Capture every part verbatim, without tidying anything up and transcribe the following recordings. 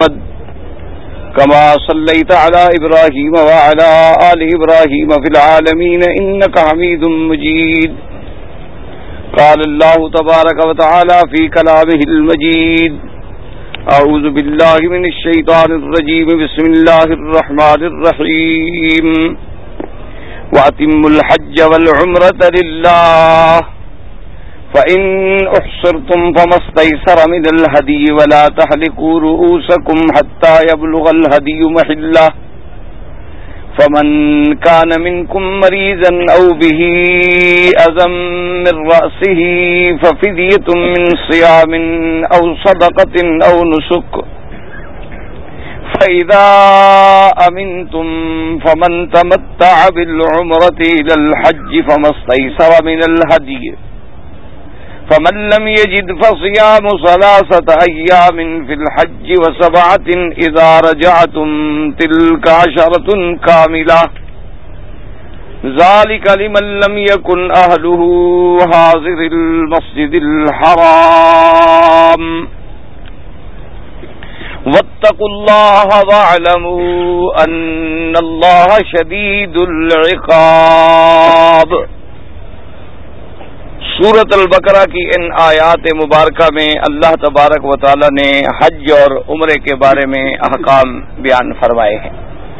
كما صليت على إبراهيم وعلى آل إبراهيم في العالمين إنك حميد مجيد. قال الله تبارك وتعالى في كلامه المجيد: أعوذ بالله من الشيطان الرجيم بسم الله الرحمن الرحيم وأتموا الحج والعمرة لله فإن أحصرتم فما استيسر من الهدي ولا تحلقوا رؤوسكم حتى يبلغ الهدي محله فمن كان منكم مريضا أو به أذى من رأسه ففدية من صيام أو صدقة أو نسك فإذا أمنتم فمن تمتع بالعمرة إلى الحج فما استيسر من الهدي فمن لم يجد فصيام ثلاثة أيام في الحج وسبعة إذا رجعتم تلك عشرة كاملة ذلك لمن لم يكن أهله حاضر المسجد الحرام واتقوا الله واعلموا أن الله شديد العقاب. سورۃ البقرہ کی ان آیات مبارکہ میں اللہ تبارک و تعالی نے حج اور عمرے کے بارے میں احکام بیان فرمائے ہیں.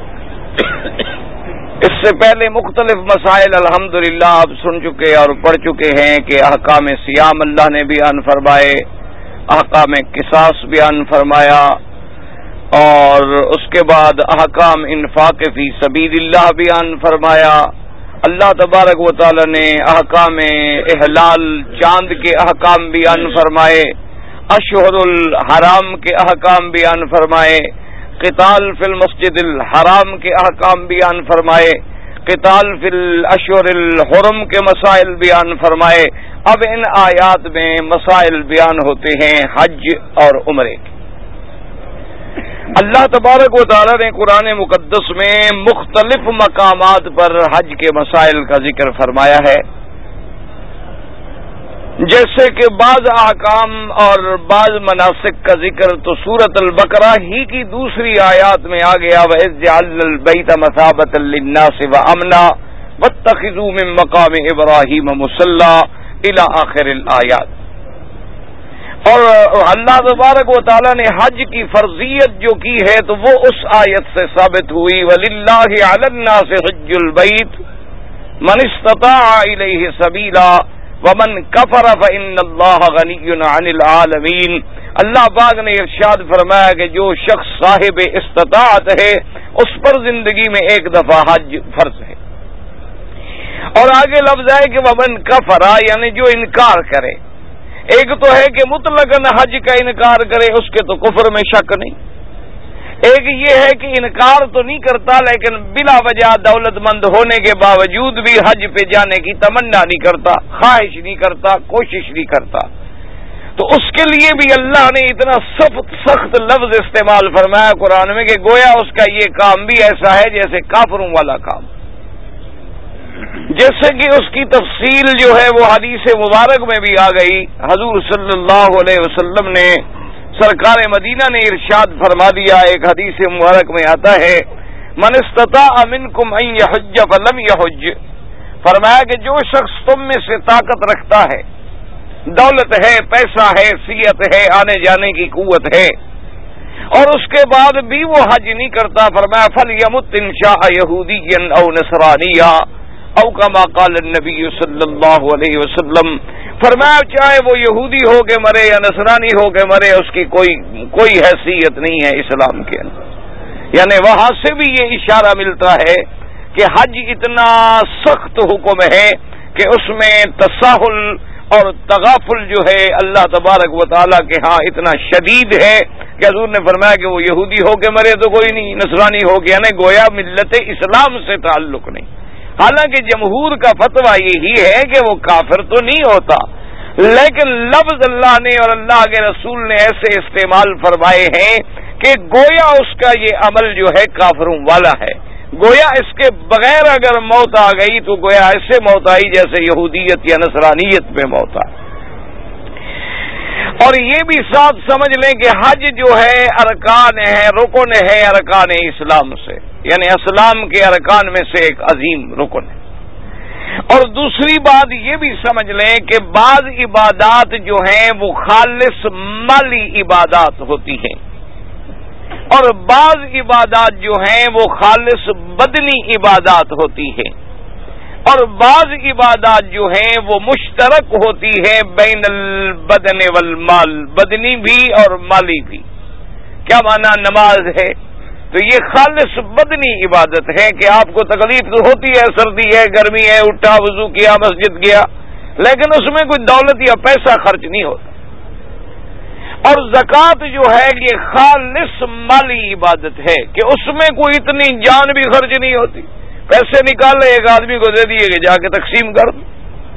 اس سے پہلے مختلف مسائل الحمدللہ آپ سن چکے اور پڑھ چکے ہیں کہ احکام صیام اللہ نے بیان فرمائے، احکام قصاص بیان فرمایا، اور اس کے بعد احکام انفاق فی سبیل اللہ بیان فرمایا. اللہ تبارک و تعالی نے احکام احلال چاند کے احکام بیان فرمائے، اشہر الحرام کے احکام بیان فرمائے، قتال فی المسجد الحرام کے احکام بیان فرمائے، قتال فی الاشہر الحرم کے مسائل بیان فرمائے. اب ان آیات میں مسائل بیان ہوتے ہیں حج اور عمرے کے. اللہ تبارک و تعالی نے قرآن مقدس میں مختلف مقامات پر حج کے مسائل کا ذکر فرمایا ہے، جیسے کہ بعض احکام اور بعض مناسک کا ذکر تو سورۃ البقرہ ہی کی دوسری آیات میں آ گیا، وَإِذْ جَعَلْنَا الْبَيْتَ مَثَابَةً لِلنَّاسِ وَأَمْنًا وَاتَّخِذُوا مِن مَّقَامِ إِبْرَاهِيمَ مُصَلًّى إِلَى آخِرِ الآیات. اور اللہ تبارک و تعالی نے حج کی فرضیت جو کی ہے تو وہ اس آیت سے ثابت ہوئی، وَلِلَّهِ عَلَى النَّاسِ حِجُّ الْبَيْتِ مَنِ اسْتَطَاعَ إِلَيْهِ سَبِيلًا وَمَنْ كَفَرَ فَإِنَّ اللَّهَ غَنِيٌّ عَنِ الْعَالَمِينَ. اللہ پاک نے ارشاد فرمایا کہ جو شخص صاحب استطاعت ہے اس پر زندگی میں ایک دفعہ حج فرض ہے. اور آگے لفظ ہے کہ وَمَنْ كَفَرَ یعنی جو انکار کرے. ایک تو ہے کہ مطلقاً حج کا انکار کرے، اس کے تو کفر میں شک نہیں. ایک یہ ہے کہ انکار تو نہیں کرتا لیکن بلا وجہ دولت مند ہونے کے باوجود بھی حج پہ جانے کی تمنا نہیں کرتا، خواہش نہیں کرتا، کوشش نہیں کرتا. تو اس کے لیے بھی اللہ نے اتنا سخت سخت لفظ استعمال فرمایا قرآن میں کہ گویا اس کا یہ کام بھی ایسا ہے جیسے کافروں والا کام. جیسے کہ اس کی تفصیل جو ہے وہ حدیث مبارک میں بھی آ گئی. حضور صلی اللہ علیہ وسلم نے سرکار مدینہ نے ارشاد فرما دیا، ایک حدیث مبارک میں آتا ہے من استطاع منکم ان یحج فلم یحج، فرمایا کہ جو شخص تم میں سے طاقت رکھتا ہے، دولت ہے، پیسہ ہے، حیثیت ہے، آنے جانے کی قوت ہے، اور اس کے بعد بھی وہ حج نہیں کرتا، فرمایا فلیمت ان شاء یہودیا او نصرانیا او کما قال النبی صلی اللہ علیہ وسلم. فرمایا چاہے وہ یہودی ہو کے مرے یا نصرانی ہو کے مرے، اس کی کوئی کوئی حیثیت نہیں ہے اسلام کے اندر. یعنی وہاں سے بھی یہ اشارہ ملتا ہے کہ حج اتنا سخت حکم ہے کہ اس میں تساہل اور تغافل جو ہے اللہ تبارک و تعالیٰ کے ہاں اتنا شدید ہے کہ حضور نے فرمایا کہ وہ یہودی ہو کے مرے تو کوئی نہیں، نصرانی ہو کے، یعنی گویا ملت اسلام سے تعلق نہیں. حالانکہ جمہور کا فتویٰ یہی ہے کہ وہ کافر تو نہیں ہوتا، لیکن لفظ اللہ نے اور اللہ کے رسول نے ایسے استعمال فرمائے ہیں کہ گویا اس کا یہ عمل جو ہے کافروں والا ہے. گویا اس کے بغیر اگر موت آ گئی تو گویا ایسے موت آئی جیسے یہودیت یا نصرانیت میں موت آئی. اور یہ بھی ساتھ سمجھ لیں کہ حج جو ہے ارکان ہے، رکن ہے ارکان اسلام سے، یعنی اسلام کے ارکان میں سے ایک عظیم رکن ہے۔ اور دوسری بات یہ بھی سمجھ لیں کہ بعض عبادات جو ہیں وہ خالص مالی عبادات ہوتی ہیں، اور بعض عبادات جو ہیں وہ خالص بدنی عبادات ہوتی ہیں، اور بعض عبادات جو ہیں وہ مشترک ہوتی ہے بین البدن والمال، بدنی بھی اور مالی بھی۔ کیا معنی؟ نماز ہے تو یہ خالص بدنی عبادت ہے کہ آپ کو تکلیف تو ہوتی ہے، سردی ہے، گرمی ہے، اٹھا وضو کیا، مسجد گیا، لیکن اس میں کوئی دولت یا پیسہ خرچ نہیں ہوتا۔ اور زکوٰۃ جو ہے یہ خالص مالی عبادت ہے کہ اس میں کوئی اتنی جان بھی خرچ نہیں ہوتی، پیسے نکال ایک آدمی کو دے دیے کہ جا کے تقسیم کر دو،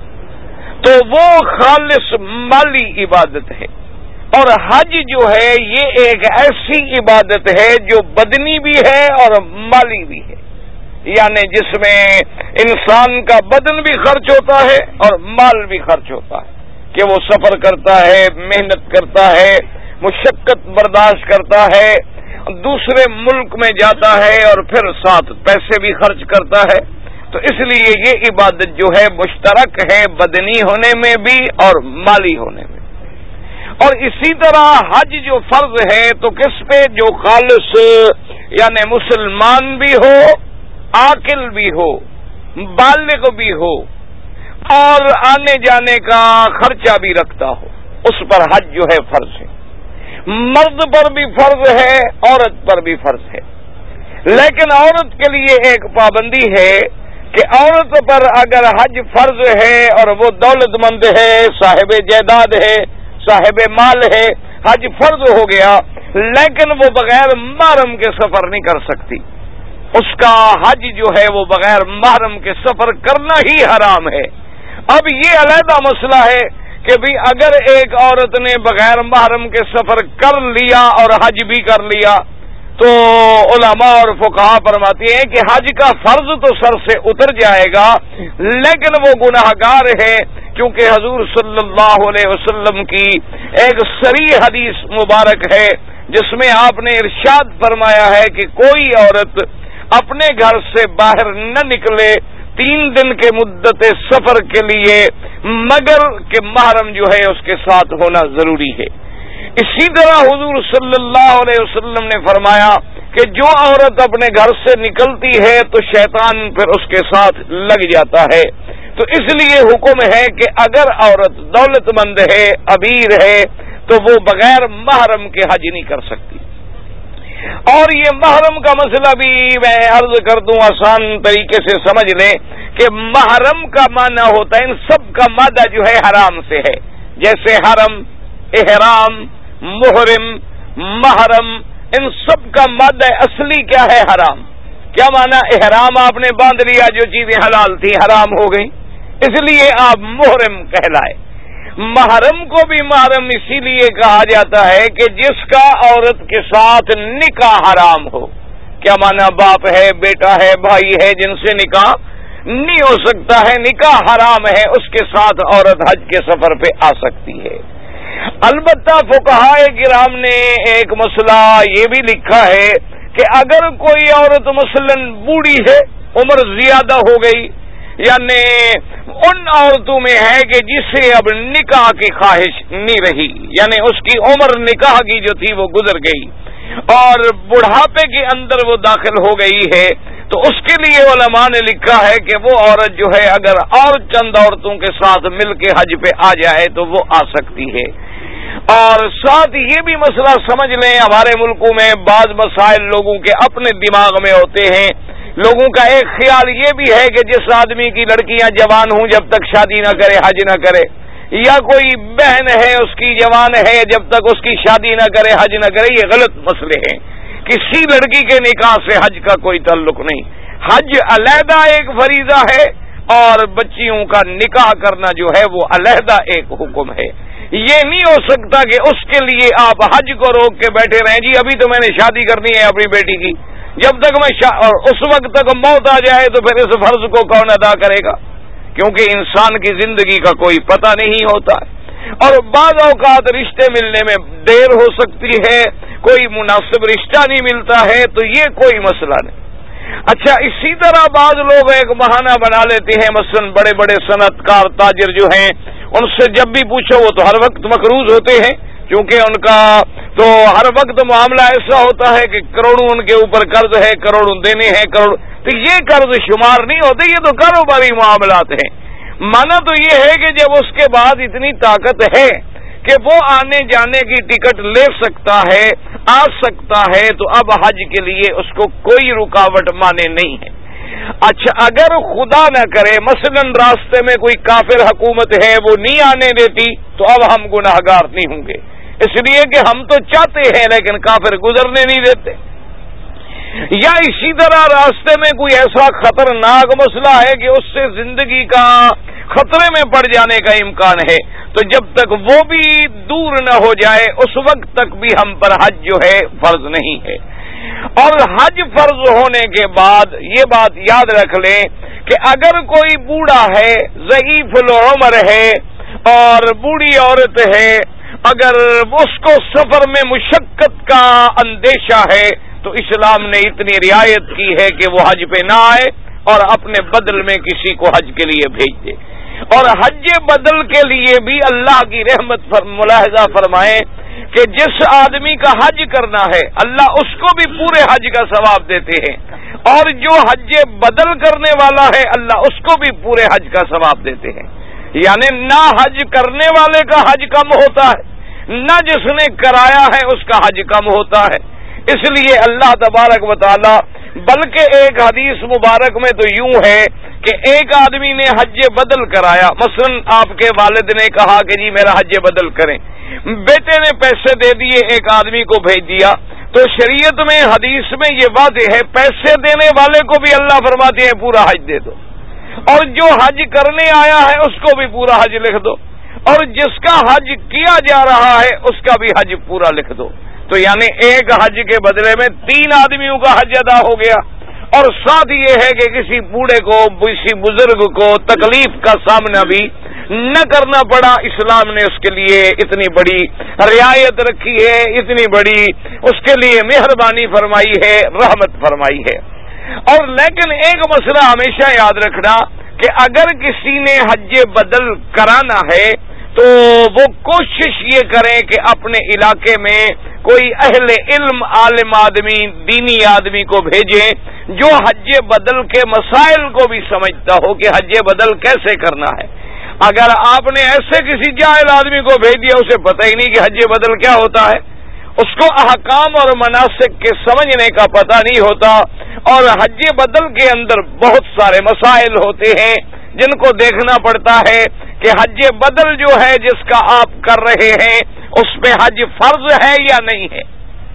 تو وہ خالص مالی عبادت ہے۔ اور حج جو ہے یہ ایک ایسی عبادت ہے جو بدنی بھی ہے اور مالی بھی ہے، یعنی جس میں انسان کا بدن بھی خرچ ہوتا ہے اور مال بھی خرچ ہوتا ہے، کہ وہ سفر کرتا ہے، محنت کرتا ہے، مشقت برداشت کرتا ہے، دوسرے ملک میں جاتا ہے اور پھر ساتھ پیسے بھی خرچ کرتا ہے۔ تو اس لیے یہ عبادت جو ہے مشترک ہے بدنی ہونے میں بھی اور مالی ہونے میں۔ اور اسی طرح حج جو فرض ہے تو کس پہ؟ جو خالص یعنی مسلمان بھی ہو، عاقل بھی ہو، بالغ بھی ہو، اور آنے جانے کا خرچہ بھی رکھتا ہو، اس پر حج جو ہے فرض ہے۔ مرد پر بھی فرض ہے، عورت پر بھی فرض ہے، لیکن عورت کے لیے ایک پابندی ہے کہ عورت پر اگر حج فرض ہے اور وہ دولت مند ہے، صاحب جائیداد ہے، صاحب مال ہے، حج فرض ہو گیا، لیکن وہ بغیر محرم کے سفر نہیں کر سکتی، اس کا حج جو ہے وہ بغیر محرم کے سفر کرنا ہی حرام ہے۔ اب یہ علیحدہ مسئلہ ہے کہ بھی اگر ایک عورت نے بغیر محرم کے سفر کر لیا اور حج بھی کر لیا تو علماء اور فقہا فرماتے ہیں کہ حج کا فرض تو سر سے اتر جائے گا، لیکن وہ گناہ گار ہے، کیونکہ حضور صلی اللہ علیہ وسلم کی ایک صریح حدیث مبارک ہے جس میں آپ نے ارشاد فرمایا ہے کہ کوئی عورت اپنے گھر سے باہر نہ نکلے تین دن کے مدت سفر کے لیے مگر کہ محرم جو ہے اس کے ساتھ ہونا ضروری ہے۔ اسی طرح حضور صلی اللہ علیہ وسلم نے فرمایا کہ جو عورت اپنے گھر سے نکلتی ہے تو شیطان پھر اس کے ساتھ لگ جاتا ہے، تو اس لیے حکم ہے کہ اگر عورت دولت مند ہے، امیر ہے، تو وہ بغیر محرم کے حج نہیں کر سکتی۔ اور یہ محرم کا مسئلہ بھی میں عرض کر دوں آسان طریقے سے سمجھ لیں کہ محرم کا معنی ہوتا ہے، ان سب کا مادہ جو ہے حرام سے ہے، جیسے حرم، احرام، محرم، محرم، ان سب کا مادہ اصلی کیا ہے؟ حرام۔ کیا معنی؟ احرام آپ نے باندھ لیا، جو چیزیں حلال تھی حرام ہو گئی، اس لیے آپ محرم کہلائے۔ محرم کو بھی محرم اسی لیے کہا جاتا ہے کہ جس کا عورت کے ساتھ نکاح حرام ہو۔ کیا معنی؟ باپ ہے، بیٹا ہے، بھائی ہے، جن سے نکاح نہیں ہو سکتا ہے، نکاح حرام ہے، اس کے ساتھ عورت حج کے سفر پہ آ سکتی ہے۔ البتہ فقہائے کرام نے ایک مسئلہ یہ بھی لکھا ہے کہ اگر کوئی عورت مثلا بوڑھی ہے، عمر زیادہ ہو گئی، یعنی ان عورتوں میں ہے کہ جسے اب نکاح کی خواہش نہیں رہی، یعنی اس کی عمر نکاح کی جو تھی وہ گزر گئی اور بڑھاپے کے اندر وہ داخل ہو گئی ہے، تو اس کے لیے علماء نے لکھا ہے کہ وہ عورت جو ہے اگر اور چند عورتوں کے ساتھ مل کے حج پہ آ جائے تو وہ آ سکتی ہے۔ اور ساتھ یہ بھی مسئلہ سمجھ لیں، ہمارے ملکوں میں بعض مسائل لوگوں کے اپنے دماغ میں ہوتے ہیں۔ لوگوں کا ایک خیال یہ بھی ہے کہ جس آدمی کی لڑکیاں جوان ہوں جب تک شادی نہ کرے حج نہ کرے، یا کوئی بہن ہے اس کی جوان ہے جب تک اس کی شادی نہ کرے حج نہ کرے، یہ غلط مسئلے ہیں۔ کسی لڑکی کے نکاح سے حج کا کوئی تعلق نہیں، حج علیحدہ ایک فریضہ ہے اور بچیوں کا نکاح کرنا جو ہے وہ علیحدہ ایک حکم ہے۔ یہ نہیں ہو سکتا کہ اس کے لیے آپ حج کو روک کے بیٹھے رہیں، جی ابھی تو میں نے شادی کرنی ہے اپنی بیٹی کی، جب تک میں شا... اور اس وقت تک موت آ جائے تو پھر اس فرض کو کون ادا کرے گا؟ کیونکہ انسان کی زندگی کا کوئی پتہ نہیں ہوتا۔ اور بعض اوقات رشتے ملنے میں دیر ہو سکتی ہے، کوئی مناسب رشتہ نہیں ملتا ہے، تو یہ کوئی مسئلہ نہیں۔ اچھا، اسی طرح بعض لوگ ایک بہانہ بنا لیتے ہیں، مثلا بڑے بڑے صنعت کار تاجر جو ہیں، ان سے جب بھی پوچھو وہ تو ہر وقت مقروض ہوتے ہیں، کیونکہ ان کا تو ہر وقت معاملہ ایسا ہوتا ہے کہ کروڑوں ان کے اوپر قرض ہے، کروڑوں دینے ہیں، کروڑ، تو یہ قرض شمار نہیں ہوتے، یہ تو کاروباری معاملات ہیں۔ مانا تو یہ ہے کہ جب اس کے بعد اتنی طاقت ہے کہ وہ آنے جانے کی ٹکٹ لے سکتا ہے، آ سکتا ہے، تو اب حج کے لیے اس کو کوئی رکاوٹ مانے نہیں ہے۔ اچھا، اگر خدا نہ کرے مثلا راستے میں کوئی کافر حکومت ہے، وہ نہیں آنے دیتی، تو اب ہم گناہگار نہیں ہوں گے، اس لیے کہ ہم تو چاہتے ہیں لیکن کافر گزرنے نہیں دیتے۔ یا اسی طرح راستے میں کوئی ایسا خطرناک مسئلہ ہے کہ اس سے زندگی کا خطرے میں پڑ جانے کا امکان ہے، تو جب تک وہ بھی دور نہ ہو جائے اس وقت تک بھی ہم پر حج جو ہے فرض نہیں ہے۔ اور حج فرض ہونے کے بعد یہ بات یاد رکھ لیں کہ اگر کوئی بوڑھا ہے، ضعیف العمر ہے اور بوڑھی عورت ہے، اگر اس کو سفر میں مشقت کا اندیشہ ہے تو اسلام نے اتنی رعایت کی ہے کہ وہ حج پہ نہ آئے اور اپنے بدل میں کسی کو حج کے لیے بھیج دے۔ اور حج بدل کے لیے بھی اللہ کی رحمت پر ملاحظہ فرمائیں کہ جس آدمی کا حج کرنا ہے اللہ اس کو بھی پورے حج کا ثواب دیتے ہیں، اور جو حج بدل کرنے والا ہے اللہ اس کو بھی پورے حج کا ثواب دیتے ہیں۔ یعنی نہ حج کرنے والے کا حج کم ہوتا ہے، نہ جس نے کرایا ہے اس کا حج کم ہوتا ہے۔ اس لیے اللہ تبارک و تعالی، بلکہ ایک حدیث مبارک میں تو یوں ہے کہ ایک آدمی نے حج بدل کرایا، مثلا آپ کے والد نے کہا کہ جی میرا حج بدل کریں، بیٹے نے پیسے دے دیے، ایک آدمی کو بھیج دیا، تو شریعت میں حدیث میں یہ واضح ہے پیسے دینے والے کو بھی اللہ فرماتے ہیں پورا حج دے دو، اور جو حج کرنے آیا ہے اس کو بھی پورا حج لکھ دو، اور جس کا حج کیا جا رہا ہے اس کا بھی حج پورا لکھ دو۔ تو یعنی ایک حج کے بدلے میں تین آدمیوں کا حج ادا ہو گیا، اور ساتھ یہ ہے کہ کسی بوڑھے کو، کسی بزرگ کو تکلیف کا سامنا بھی نہ کرنا پڑا۔ اسلام نے اس کے لیے اتنی بڑی رعایت رکھی ہے، اتنی بڑی اس کے لیے مہربانی فرمائی ہے، رحمت فرمائی ہے۔ اور لیکن ایک مسئلہ ہمیشہ یاد رکھنا کہ اگر کسی نے حج بدل کرانا ہے تو وہ کوشش یہ کریں کہ اپنے علاقے میں کوئی اہل علم، عالم آدمی، دینی آدمی کو بھیجیں جو حج بدل کے مسائل کو بھی سمجھتا ہو کہ حج بدل کیسے کرنا ہے۔ اگر آپ نے ایسے کسی جاہل آدمی کو بھیج دیا، اسے پتہ ہی نہیں کہ حج بدل کیا ہوتا ہے، اس کو احکام اور مناسک کے سمجھنے کا پتہ نہیں ہوتا، اور حج بدل کے اندر بہت سارے مسائل ہوتے ہیں جن کو دیکھنا پڑتا ہے کہ حج بدل جو ہے جس کا آپ کر رہے ہیں اس پہ حج فرض ہے یا نہیں ہے۔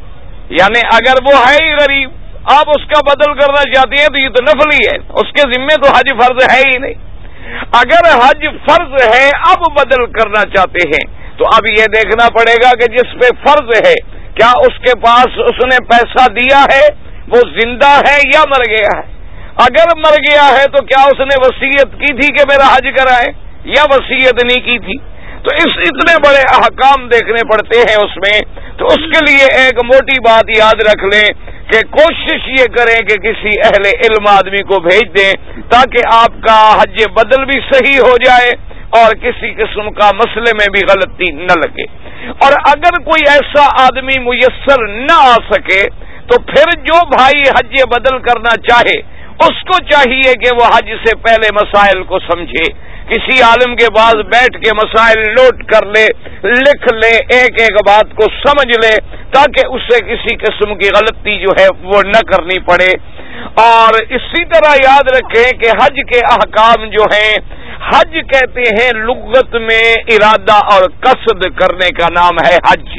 یعنی اگر وہ ہے ہی غریب، آپ اس کا بدل کرنا چاہتے ہیں تو یہ تو نفلی ہے، اس کے ذمے تو حج فرض ہے ہی نہیں۔ اگر حج فرض ہے اب بدل کرنا چاہتے ہیں تو اب یہ دیکھنا پڑے گا کہ جس پہ فرض ہے کیا اس کے پاس اس نے پیسہ دیا ہے، وہ زندہ ہے یا مر گیا ہے۔ اگر مر گیا ہے تو کیا اس نے وصیت کی تھی کہ میرا حج کرائے، یا وصیت نہیں کی تھی۔ تو اس اتنے بڑے احکام دیکھنے پڑتے ہیں اس میں، تو اس کے لیے ایک موٹی بات یاد رکھ لیں کہ کوشش یہ کریں کہ کسی اہل علم آدمی کو بھیج دیں تاکہ آپ کا حج بدل بھی صحیح ہو جائے اور کسی قسم کا مسئلے میں بھی غلطی نہ لگے۔ اور اگر کوئی ایسا آدمی میسر نہ آ سکے تو پھر جو بھائی حج بدل کرنا چاہے اس کو چاہیے کہ وہ حج سے پہلے مسائل کو سمجھے، کسی عالم کے پاس بیٹھ کے مسائل نوٹ کر لے، لکھ لے، ایک ایک بات کو سمجھ لے تاکہ اسے کسی قسم کی غلطی جو ہے وہ نہ کرنی پڑے۔ اور اسی طرح یاد رکھیں کہ حج کے احکام جو ہیں، حج کہتے ہیں لغت میں ارادہ اور قصد کرنے کا نام ہے حج،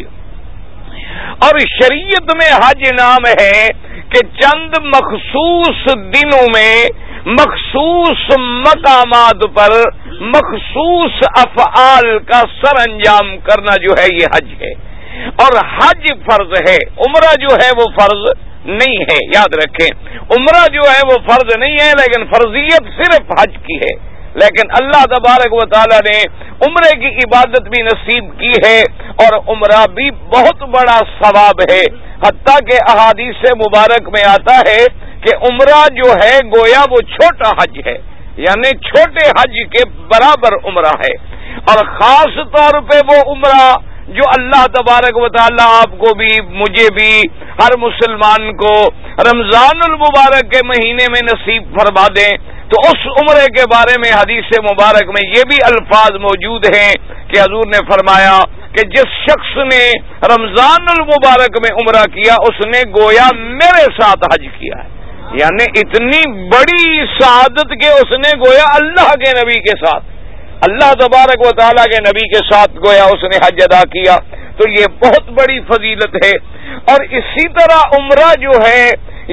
اور شریعت میں حج نام ہے کہ چند مخصوص دنوں میں مخصوص مقامات پر مخصوص افعال کا سر انجام کرنا جو ہے یہ حج ہے، اور حج فرض ہے، عمرہ جو ہے وہ فرض نہیں ہے۔ یاد رکھیں عمرہ جو ہے وہ فرض نہیں ہے، لیکن فرضیت صرف حج کی ہے۔ لیکن اللہ تبارک و تعالی نے عمرے کی عبادت بھی نصیب کی ہے اور عمرہ بھی بہت بڑا ثواب ہے، حتیٰ کہ احادیث مبارک میں آتا ہے کہ عمرہ جو ہے گویا وہ چھوٹا حج ہے، یعنی چھوٹے حج کے برابر عمرہ ہے، اور خاص طور پہ وہ عمرہ جو اللہ تبارک و تعالی آپ کو بھی مجھے بھی ہر مسلمان کو رمضان المبارک کے مہینے میں نصیب فرما دیں، تو اس عمرے کے بارے میں حدیث مبارک میں یہ بھی الفاظ موجود ہیں کہ حضور نے فرمایا کہ جس شخص نے رمضان المبارک میں عمرہ کیا اس نے گویا میرے ساتھ حج کیا ہے، یعنی اتنی بڑی سعادت کہ اس نے گویا اللہ کے نبی کے ساتھ، اللہ تبارک و تعالیٰ کے نبی کے ساتھ گویا اس نے حج ادا کیا، تو یہ بہت بڑی فضیلت ہے۔ اور اسی طرح عمرہ جو ہے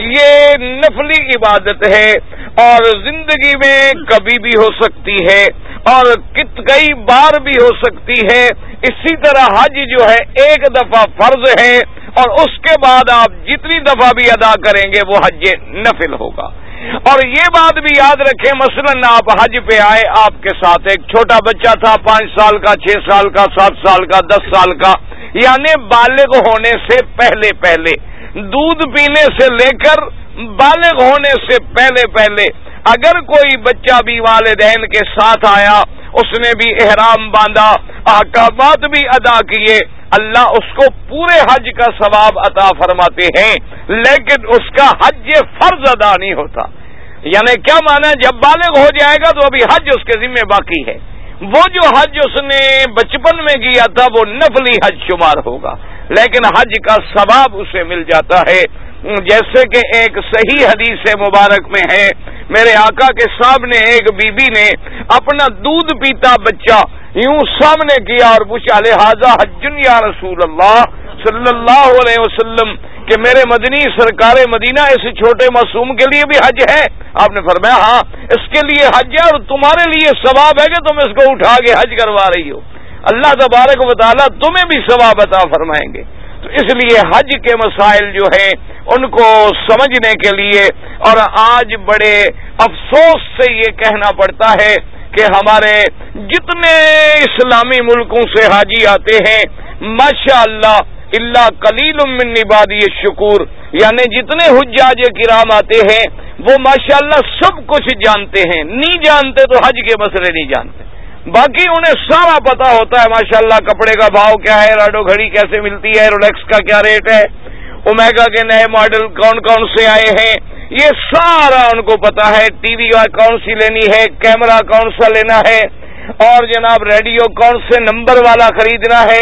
یہ نفلی عبادت ہے اور زندگی میں کبھی بھی ہو سکتی ہے اور کئی بار بھی ہو سکتی ہے، اسی طرح حج جو ہے ایک دفعہ فرض ہے اور اس کے بعد آپ جتنی دفعہ بھی ادا کریں گے وہ حج نفل ہوگا۔ اور یہ بات بھی یاد رکھیں، مثلاً آپ حج پہ آئے، آپ کے ساتھ ایک چھوٹا بچہ تھا، پانچ سال کا، چھ سال کا، سات سال کا، دس سال کا، یعنی بالغ ہونے سے پہلے پہلے، دودھ پینے سے لے کر بالغ ہونے سے پہلے پہلے اگر کوئی بچہ بھی والدین کے ساتھ آیا، اس نے بھی احرام باندھا، احکامات بھی ادا کیے، اللہ اس کو پورے حج کا ثواب عطا فرماتے ہیں، لیکن اس کا حج فرض ادا نہیں ہوتا۔ یعنی کیا مانا، جب بالغ ہو جائے گا تو ابھی حج اس کے ذمہ باقی ہے، وہ جو حج اس نے بچپن میں کیا تھا وہ نفلی حج شمار ہوگا، لیکن حج کا ثواب اسے مل جاتا ہے۔ جیسے کہ ایک صحیح حدیث مبارک میں ہے، میرے آقا کے سامنے ایک بی بی نے اپنا دودھ پیتا بچہ یوں سامنے کیا اور پوچھا، لہذا حج یا رسول اللہ صلی اللہ علیہ وسلم، کہ میرے مدنی سرکار مدینہ اس چھوٹے معصوم کے لیے بھی حج ہے؟ آپ نے فرمایا ہاں اس کے لیے حج ہے اور تمہارے لیے ثواب ہے کہ تم اس کو اٹھا کے حج کروا رہی ہو، اللہ تبارک و تعالیٰ تمہیں بھی ثواب عطا فرمائیں گے۔ تو اس لیے حج کے مسائل جو ہیں ان کو سمجھنے کے لیے، اور آج بڑے افسوس سے یہ کہنا پڑتا ہے کہ ہمارے جتنے اسلامی ملکوں سے حاجی آتے ہیں ماشاء اللہ الا قلیل من عبادی الشکور، یعنی جتنے حجاج کرام آتے ہیں وہ ماشاء اللہ سب کچھ جانتے ہیں، نہیں جانتے تو حج کے مسئلے نہیں جانتے، باقی انہیں سارا پتا ہوتا ہے ماشاءاللہ کپڑے کا بھاؤ کیا ہے، راڈو گھڑی کیسے ملتی ہے، رولیکس کا کیا ریٹ ہے، اومیگا کے نئے ماڈل کون کون سے آئے ہیں، یہ سارا ان کو پتا ہے، ٹی وی کون سی لینی ہے، کیمرہ کون سا لینا ہے، اور جناب ریڈیو کون سے نمبر والا خریدنا ہے۔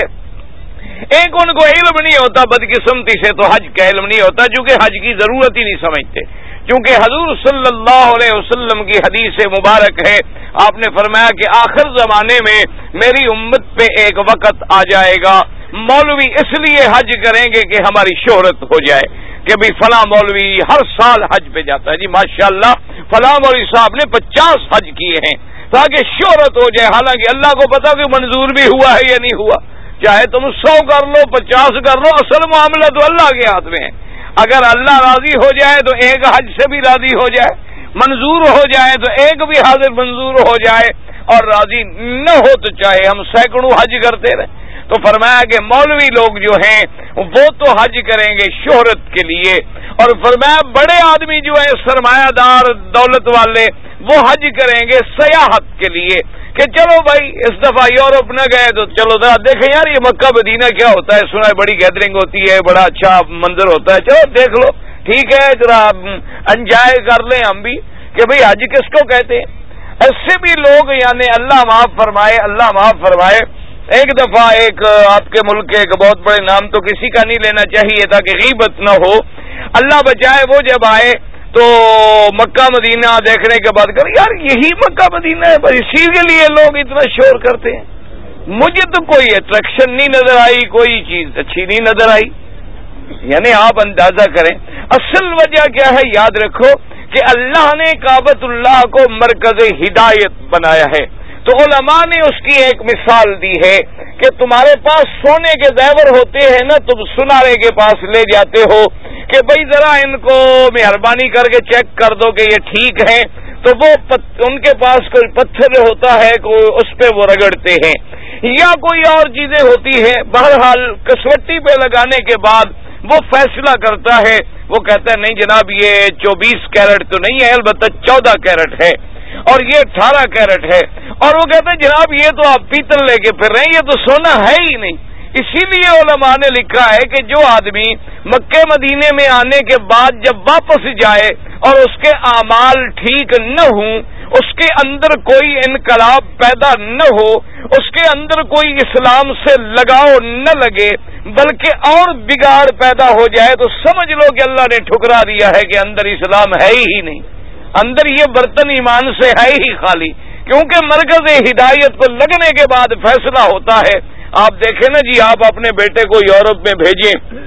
ایک ان کو علم نہیں ہوتا بدقسمتی سے، تو حج کا علم نہیں ہوتا، چونکہ حج کی ضرورت ہی نہیں سمجھتے، کیونکہ حضور صلی اللہ علیہ وسلم کی حدیث مبارک ہے، آپ نے فرمایا کہ آخر زمانے میں میری امت پہ ایک وقت آ جائے گا، مولوی اس لیے حج کریں گے کہ ہماری شہرت ہو جائے کہ بھی فلاں مولوی ہر سال حج پہ جاتا ہے، جی ماشاءاللہ فلاں مولوی صاحب نے پچاس حج کیے ہیں، تاکہ شہرت ہو جائے، حالانکہ اللہ کو پتا کہ منظور بھی ہوا ہے یا نہیں ہوا، چاہے تم سو کر لو پچاس کر لو، اصل معاملہ تو اللہ کے ہاتھ میں ہے، اگر اللہ راضی ہو جائے تو ایک حج سے بھی راضی ہو جائے، منظور ہو جائے تو ایک بھی حاضر منظور ہو جائے، اور راضی نہ ہو تو چاہے ہم سینکڑوں حج کرتے رہے۔ تو فرمایا کہ مولوی لوگ جو ہیں وہ تو حج کریں گے شہرت کے لیے، اور فرمایا بڑے آدمی جو ہیں سرمایہ دار دولت والے وہ حج کریں گے سیاحت کے لیے، کہ چلو بھائی اس دفعہ یورپ نہ گئے تو چلو ذرا دیکھیں یار یہ مکہ مدینہ کیا ہوتا ہے، سنا ہے بڑی گیدرنگ ہوتی ہے، بڑا اچھا منظر ہوتا ہے، چلو دیکھ لو، ٹھیک ہے ذرا انجوائے کر لیں ہم بھی، کہ بھئی حج کس کو کہتے ہیں۔ ایسے بھی لوگ، یعنی اللہ معاف فرمائے، اللہ معاف فرمائے، ایک دفعہ ایک آپ کے ملک کے ایک بہت بڑے نام تو کسی کا نہیں لینا چاہیے تاکہ غیبت نہ ہو، اللہ بچائے، وہ جب آئے تو مکہ مدینہ دیکھنے کے بعد کر یار یہی مکہ مدینہ ہے، بس اسی کے لیے لوگ اتنا شور کرتے ہیں، مجھے تو کوئی اٹریکشن نہیں نظر آئی، کوئی چیز اچھی نہیں نظر آئی۔ یعنی آپ اندازہ کریں اصل وجہ کیا ہے، یاد رکھو کہ اللہ نے کعبۃ اللہ کو مرکز ہدایت بنایا ہے، تو علماء نے اس کی ایک مثال دی ہے کہ تمہارے پاس سونے کے زیور ہوتے ہیں نا، تم سنارے کے پاس لے جاتے ہو کہ بھئی ذرا ان کو مہربانی کر کے چیک کر دو کہ یہ ٹھیک ہے، تو وہ پت... ان کے پاس کوئی پتھر ہوتا ہے، کوئی اس پہ وہ رگڑتے ہیں یا کوئی اور چیزیں ہوتی ہیں. بہرحال کسوٹی پہ لگانے کے بعد وہ فیصلہ کرتا ہے، وہ کہتا ہے نہیں جناب یہ چوبیس کیرٹ تو نہیں ہے، البتہ چودہ کیرٹ ہے اور یہ اٹھارہ کیرٹ ہے. اور وہ کہتے ہیں جناب یہ تو آپ پیتل لے کے پھر رہے ہیں، یہ تو سونا ہے ہی نہیں. اسی لیے علماء نے لکھا ہے کہ جو آدمی مکے مدینے میں آنے کے بعد جب واپس جائے اور اس کے اعمال ٹھیک نہ ہوں، اس کے اندر کوئی انقلاب پیدا نہ ہو، اس کے اندر کوئی اسلام سے لگاؤ نہ لگے بلکہ اور بگاڑ پیدا ہو جائے، تو سمجھ لو کہ اللہ نے ٹھکرا دیا ہے کہ اندر اسلام ہے ہی نہیں، اندر یہ برتن ایمان سے ہے ہی خالی. کیونکہ مرکز ہدایت کو لگنے کے بعد فیصلہ ہوتا ہے. آپ دیکھیں نا جی، آپ اپنے بیٹے کو یورپ میں بھیجیں،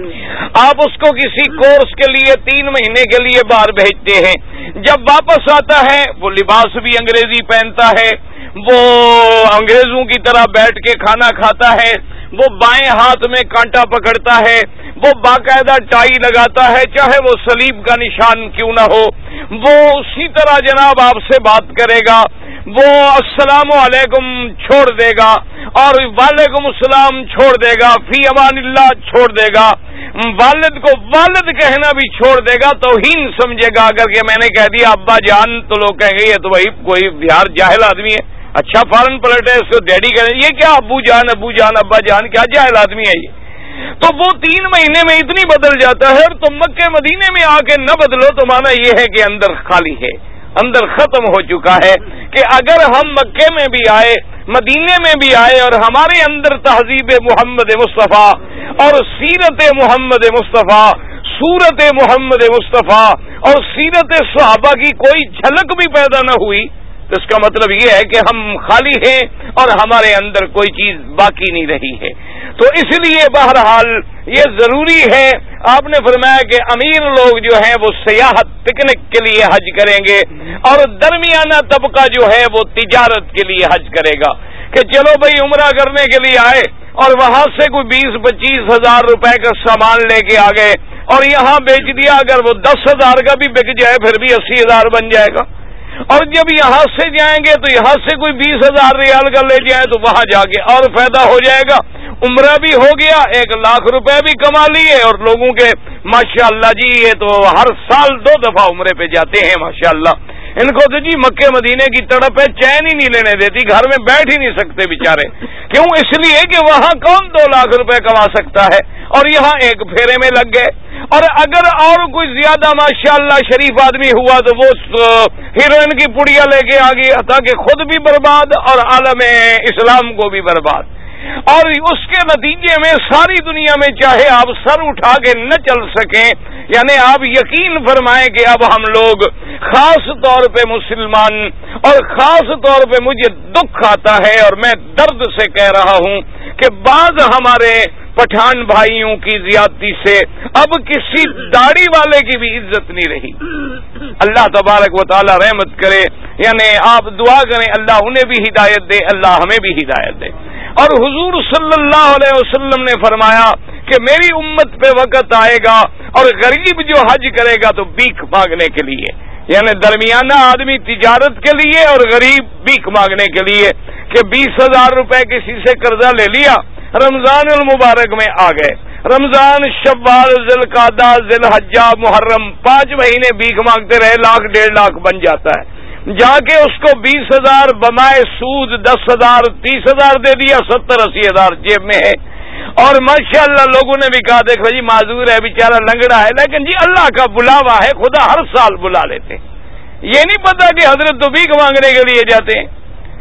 آپ اس کو کسی کورس کے لیے تین مہینے کے لیے باہر بھیجتے ہیں، جب واپس آتا ہے وہ لباس بھی انگریزی پہنتا ہے، وہ انگریزوں کی طرح بیٹھ کے کھانا کھاتا ہے، وہ بائیں ہاتھ میں کانٹا پکڑتا ہے، وہ باقاعدہ ٹائی لگاتا ہے چاہے وہ صلیب کا نشان کیوں نہ ہو، وہ اسی طرح جناب آپ سے بات کرے گا، وہ السلام علیکم چھوڑ دے گا اور وعلیکم السلام چھوڑ دے گا، فی امان اللہ چھوڑ دے گا، والد کو والد کہنا بھی چھوڑ دے گا، توہین سمجھے گا. اگر کہ میں نے کہہ دیا ابا جان تو لوگ کہیں گے یہ تو وہی کوئی بہار جاہل آدمی ہے، اچھا فارن پلٹ ہے اس کو ڈیڈی کہیں، یہ کیا ابو جان ابو جان ابا جان، کیا جاہل آدمی ہے یہ. تو وہ تین مہینے میں اتنی بدل جاتا ہے، اور تم مکے مدینے میں آ کے نہ بدلو تو مانا یہ ہے کہ اندر خالی ہے، اندر ختم ہو چکا ہے. کہ اگر ہم مکے میں بھی آئے مدینے میں بھی آئے اور ہمارے اندر تہذیب محمد مصطفیٰ اور سیرت محمد مصطفیٰ، صورت محمد مصطفیٰ اور سیرت صحابہ کی کوئی جھلک بھی پیدا نہ ہوئی تو اس کا مطلب یہ ہے کہ ہم خالی ہیں اور ہمارے اندر کوئی چیز باقی نہیں رہی ہے. تو اس لیے بہرحال یہ ضروری ہے. آپ نے فرمایا کہ امیر لوگ جو ہیں وہ سیاحت پکنک کے لیے حج کریں گے اور درمیانہ طبقہ جو ہے وہ تجارت کے لیے حج کرے گا. کہ چلو بھائی عمرہ کرنے کے لیے آئے اور وہاں سے کوئی بیس پچیس ہزار روپے کا سامان لے کے آ گئے اور یہاں بیچ دیا، اگر وہ دس ہزار کا بھی بک جائے پھر بھی اسی ہزار بن جائے گا. اور جب یہاں سے جائیں گے تو یہاں سے کوئی بیس ہزار ریال کا لے جائیں تو وہاں جا کے اور فائدہ ہو جائے گا. عمرہ بھی ہو گیا، ایک لاکھ روپے بھی کما لیے، اور لوگوں کے ماشاء اللہ جی یہ تو ہر سال دو دفعہ عمرے پہ جاتے ہیں ماشاء اللہ. ان کو تو جی مکے مدینے کی تڑپ ہے، چین ہی نہیں لینے دیتی، گھر میں بیٹھ ہی نہیں سکتے بیچارے. کیوں؟ اس لیے کہ وہاں کون دو لاکھ روپے کما سکتا ہے اور یہاں ایک پھیرے میں لگ گئے. اور اگر اور کوئی زیادہ ماشاء اللہ شریف آدمی ہوا تو وہ ہیروئن کی پڑیا لے کے آ گئی، تاکہ خود بھی برباد اور عالم اسلام کو بھی برباد. اور اس کے نتیجے میں ساری دنیا میں چاہے آپ سر اٹھا کے نہ چل سکیں، یعنی آپ یقین فرمائیں کہ اب ہم لوگ خاص طور پہ مسلمان، اور خاص طور پہ مجھے دکھ آتا ہے اور میں درد سے کہہ رہا ہوں کہ بعض ہمارے پٹھان بھائیوں کی زیادتی سے اب کسی داڑھی والے کی بھی عزت نہیں رہی. اللہ تبارک و تعالی رحمت کرے، یعنی آپ دعا کریں اللہ انہیں بھی ہدایت دے، اللہ ہمیں بھی ہدایت دے. اور حضور صلی اللہ علیہ وسلم نے فرمایا کہ میری امت پہ وقت آئے گا اور غریب جو حج کرے گا تو بھیک مانگنے کے لیے، یعنی درمیانہ آدمی تجارت کے لیے اور غریب بھیک مانگنے کے لیے. کہ بیس ہزار روپے کسی سے قرضہ لے لیا، رمضان المبارک میں آ گئے، رمضان، شوال، ذوالقعدہ، ذی الحجہ، محرم، پانچ مہینے بھیک مانگتے رہے، لاکھ ڈیڑھ لاکھ بن جاتا ہے. جا کے اس کو بیس ہزار بمائے سود دس ہزار تیس ہزار دے دیا، ستر اسی ہزار جیب میں ہے. اور ماشاء اللہ لوگوں نے بھی کہا دیکھو جی معذور ہے بیچارہ لنگڑا ہے، لیکن جی اللہ کا بلاوا ہے، خدا ہر سال بلا لیتے. یہ نہیں پتا کہ حضرت تو بھیک مانگنے کے لیے جاتے ہیں.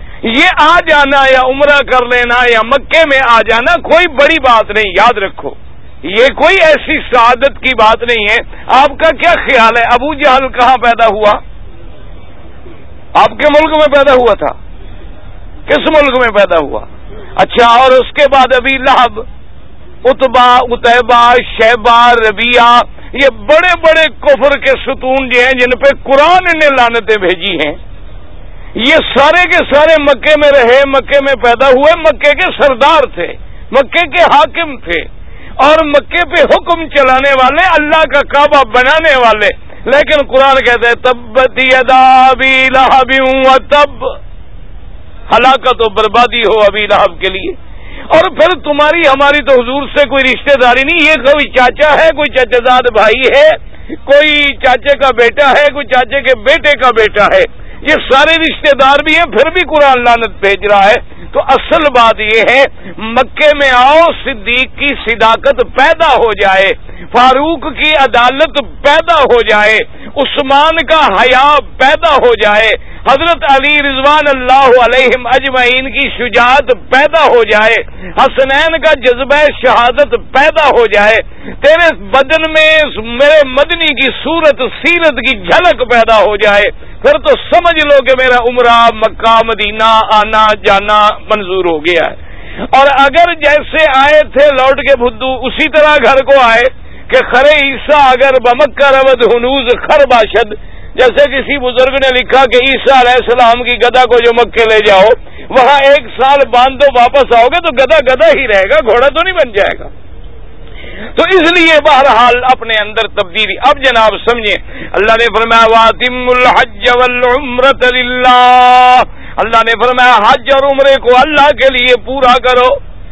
یہ آ جانا یا عمرہ کر لینا یا مکے میں آ جانا کوئی بڑی بات نہیں، یاد رکھو یہ کوئی ایسی سعادت کی بات نہیں ہے. آپ کا کیا خیال ہے ابو جہل کہاں پیدا ہوا؟ آپ کے ملک میں پیدا ہوا تھا؟ کس ملک میں پیدا ہوا؟ اچھا، اور اس کے بعد ابی لہب، اتبا، اتیبہ، شیبہ، ربیہ، یہ بڑے بڑے کفر کے ستون جو ہیں جن پہ قرآن نے لعنتیں بھیجی ہیں، یہ سارے کے سارے مکے میں رہے، مکے میں پیدا ہوئے، مکے کے سردار تھے، مکے کے حاکم تھے اور مکے پہ حکم چلانے والے، اللہ کا کعبہ بنانے والے. لیکن قرآن کہتا ہے تبت یدا ابی لہب و تب، ہلاکت و بربادی ہو ابی لہب کے لیے۔ اور پھر تمہاری ہماری تو حضور سے کوئی رشتہ داری نہیں، یہ کوئی چاچا ہے، کوئی چچا زاد بھائی ہے، کوئی چاچے کا بیٹا ہے، کوئی چاچے کے بیٹے کا بیٹا ہے، یہ سارے رشتہ دار بھی ہیں، پھر بھی قرآن لعنت بھیج رہا ہے۔ تو اصل بات یہ ہے مکے میں آؤ، صدیق کی صداقت پیدا ہو جائے، فاروق کی عدالت پیدا ہو جائے، عثمان کا حیا پیدا ہو جائے، حضرت علی رضوان اللہ علیہم اجمعین کی شجاعت پیدا ہو جائے، حسنین کا جذبہ شہادت پیدا ہو جائے، تیرے بدن میں میرے مدنی کی صورت سیرت کی جھلک پیدا ہو جائے، پھر تو سمجھ لو کہ میرا عمرہ مکہ مدینہ آنا جانا منظور ہو گیا ہے۔ اور اگر جیسے آئے تھے لوٹ کے بدھو اسی طرح گھر کو آئے کہ خرے عیسیٰ اگر بمکہ رود ہنوز خر باشد، جیسے کسی بزرگ نے لکھا کہ عیسیٰ علیہ السلام کی گدھا کو جو مکے لے جاؤ وہاں ایک سال باندھ دو واپس آؤ گے تو گدھا گدھا ہی رہے گا، گھوڑا تو نہیں بن جائے گا۔ تو اس لیے بہرحال اپنے اندر تبدیلی۔ اب جناب سمجھیں، اللہ نے فرمایا وَأَتِمُّوا الْحَجَّ وَالْعُمْرَةَ لِلَّهِ، اللہ نے فرمایا حج اور عمرے کو اللہ کے لیے پورا کرو۔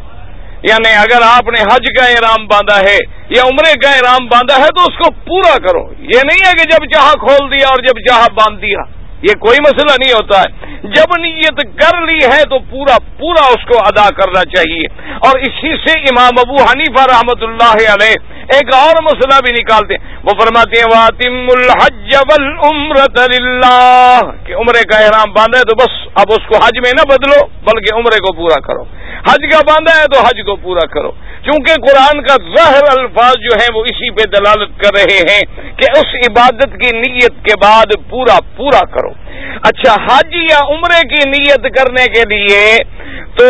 یعنی اگر آپ نے حج کا احرام باندھا ہے یا عمرے کا احرام باندھا ہے تو اس کو پورا کرو، یہ نہیں ہے کہ جب چاہا کھول دیا اور جب چاہا باندھ دیا، یہ کوئی مسئلہ نہیں ہوتا ہے۔ جب نیت کر لی ہے تو پورا پورا اس کو ادا کرنا چاہیے۔ اور اسی سے امام ابو حنیفہ رحمۃ اللہ علیہ ایک اور مسئلہ بھی نکالتے ہیں، وہ فرماتے ہیں وَأَتِمُّوا الْحَجَّ وَالْعُمْرَةَ لِلَّهِ، کہ عمرے کا احرام باندھا ہے تو بس اب اس کو حج میں نہ بدلو بلکہ عمرے کو پورا کرو، حج کا باندھا ہے تو حج کو پورا کرو، چونکہ قرآن کا ظاہر الفاظ جو ہیں وہ اسی پہ دلالت کر رہے ہیں کہ اس عبادت کی نیت کے بعد پورا پورا کرو۔ اچھا، حج یا عمرے کی نیت کرنے کے لیے تو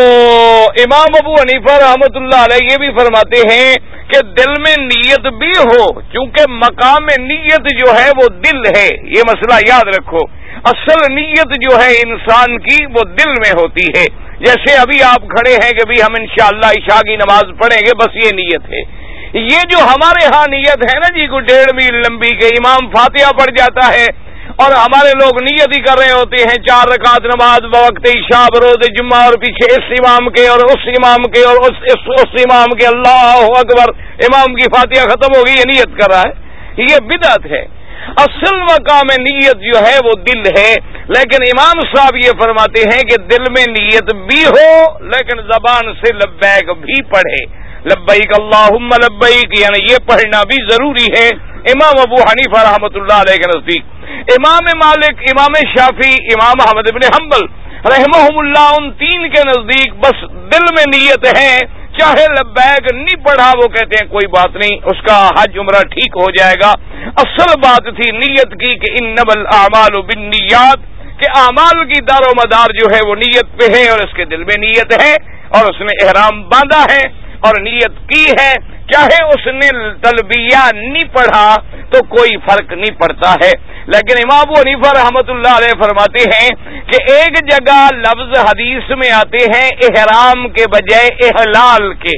امام ابو حنیفہ رحمۃ اللہ علیہ یہ بھی فرماتے ہیں کہ دل میں نیت بھی ہو، کیونکہ مقام نیت جو ہے وہ دل ہے، یہ مسئلہ یاد رکھو۔ اصل نیت جو ہے انسان کی وہ دل میں ہوتی ہے، جیسے ابھی آپ کھڑے ہیں کہ بھی ہم انشاءاللہ عشاء کی نماز پڑھیں گے، بس یہ نیت ہے۔ یہ جو ہمارے ہاں نیت ہے نا جی کوئی ڈیڑھ میل لمبی کہ امام فاتحہ پڑھ جاتا ہے اور ہمارے لوگ نیت ہی کر رہے ہوتے ہیں چار رکعت نماز بوقت عشاء بروز جمعہ، اور پیچھے اس امام کے اور اس امام کے اور اس اس, اس امام کے اللہ اکبر، امام کی فاتحہ ختم ہوگی، یہ نیت کر رہا ہے، یہ بدعت ہے۔ اصل مقام نیت جو ہے وہ دل ہے، لیکن امام صاحب یہ فرماتے ہیں کہ دل میں نیت بھی ہو لیکن زبان سے لبیک بھی پڑھے، لبیک اللہم لبیک، یعنی یہ پڑھنا بھی ضروری ہے امام ابو حنیفہ رحمۃ اللہ علیہ کے نزدیک۔ امام مالک، امام شافعی، امام احمد بن حنبل رحمہم اللہ، ان تین کے نزدیک بس دل میں نیت ہے، چاہے لبیک نہیں پڑھا وہ کہتے ہیں کوئی بات نہیں، اس کا حج عمرہ ٹھیک ہو جائے گا۔ اصل بات تھی نیت کی کہ انما الاعمال بالنیات، کہ اعمال کی دار و مدار جو ہے وہ نیت پہ ہے، اور اس کے دل میں نیت ہے اور اس نے احرام باندھا ہے اور نیت کی ہے، چاہے اس نے تلبیہ نہیں پڑھا تو کوئی فرق نہیں پڑتا ہے۔ لیکن امام ابو حنیفہ رحمۃ اللہ علیہ فرماتے ہیں کہ ایک جگہ لفظ حدیث میں آتے ہیں احرام کے بجائے احلال کے،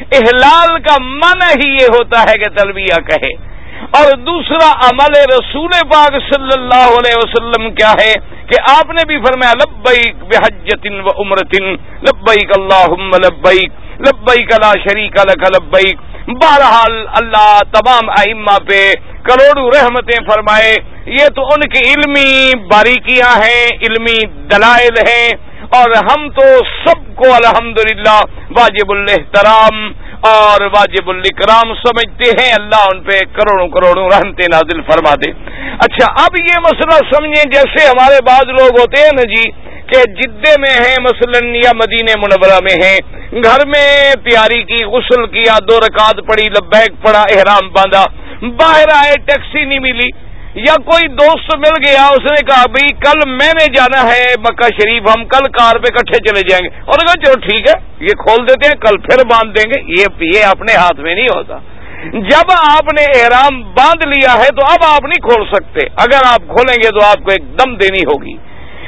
احلال کا معنی ہی یہ ہوتا ہے کہ تلبیہ کہے، اور دوسرا عمل رسول پاک صلی اللہ علیہ وسلم کیا ہے کہ آپ نے بھی فرمایا لبیک بحجۃ و عمرۃ لبیک اللہم لبیک لبیک لا شریک لک لبیک۔ بہرحال اللہ تمام ائمہ پہ کروڑوں رحمتیں فرمائے، یہ تو ان کی علمی باریکیاں ہیں، علمی دلائل ہیں، اور ہم تو سب کو الحمدللہ واجب الاحترام اور واجب الاکرام سمجھتے ہیں، اللہ ان پہ کروڑوں کروڑوں رحمتیں نازل فرما دے۔ اچھا، اب یہ مسئلہ سمجھیں، جیسے ہمارے بعض لوگ ہوتے ہیں نا جی کہ جدے میں ہیں مثلا یا مدینہ منورہ میں ہیں، گھر میں تیاری کی، غسل کیا، دو رکعت پڑھی، لبیک پڑھا، احرام باندھا، باہر آئے ٹیکسی نہیں ملی یا کوئی دوست مل گیا، اس نے کہا بھائی کل میں نے جانا ہے مکہ شریف، ہم کل کار پہ کٹھے چلے جائیں گے، اور کہا چلو ٹھیک ہے یہ کھول دیتے ہیں کل پھر باندھ دیں گے، یہ یہ اپنے ہاتھ میں نہیں ہوتا۔ جب آپ نے احرام باندھ لیا ہے تو اب آپ نہیں کھول سکتے، اگر آپ کھولیں گے تو آپ کو ایک دم دینی ہوگی۔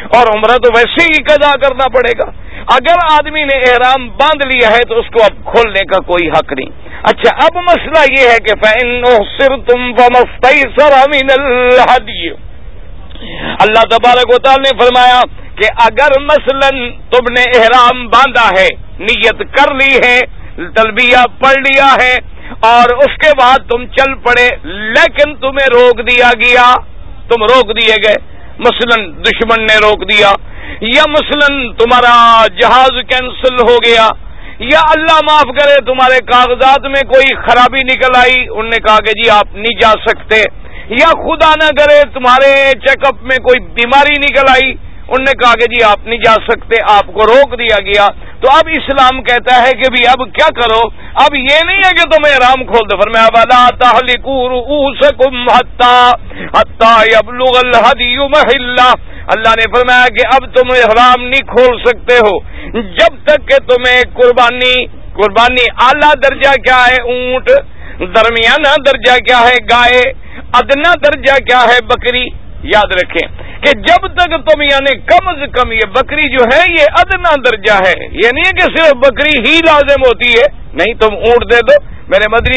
اور عمرہ تو ویسے ہی قضا کرنا پڑے گا. اگر آدمی نے احرام باندھ لیا ہے تو اس کو اب کھولنے کا کوئی حق نہیں. اچھا اب مسئلہ یہ ہے کہ فَإِنْ أُحْصِرْتُمْ فَمَا اسْتَيْسَرَ مِنَ الْهَدْيِ. اللہ تبارک و تعالی نے فرمایا کہ اگر مثلا تم نے احرام باندھا ہے, نیت کر لی ہے, تلبیہ پڑھ لیا ہے اور اس کے بعد تم چل پڑے, لیکن تمہیں روک دیا گیا, تم روک دیے گئے, مثلا دشمن نے روک دیا, یا مثلا تمہارا جہاز کینسل ہو گیا, یا اللہ معاف کرے تمہارے کاغذات میں کوئی خرابی نکل آئی, انہوں نے کہا کہ جی آپ نہیں جا سکتے, یا خدا نہ کرے تمہارے چیک اپ میں کوئی بیماری نکل آئی, انہوں نے کہا کہ جی آپ نہیں جا سکتے, آپ کو روک دیا گیا. تو اب اسلام کہتا ہے کہ بھی اب کیا کرو, اب یہ نہیں ہے کہ تم احرام کھول دو. فرمایا وَلَا تَحْلِقُوا رُؤُوسَكُمْ حَتَّى حَتَّى يَبْلُغَ الْهَدْيُ مَحِلَّهُ. اللہ نے فرمایا کہ اب تم احرام نہیں کھول سکتے ہو جب تک کہ تمہیں قربانی قربانی اعلیٰ درجہ کیا ہے اونٹ, درمیانہ درجہ کیا ہے گائے, ادنا درجہ کیا ہے بکری. یاد رکھیں کہ جب تک تم یعنی کم از کم یہ بکری جو ہے یہ ادنا درجہ ہے, یہ نہیں ہے کہ صرف بکری ہی لازم ہوتی ہے, نہیں تم اونٹ دے دو. میرے مدری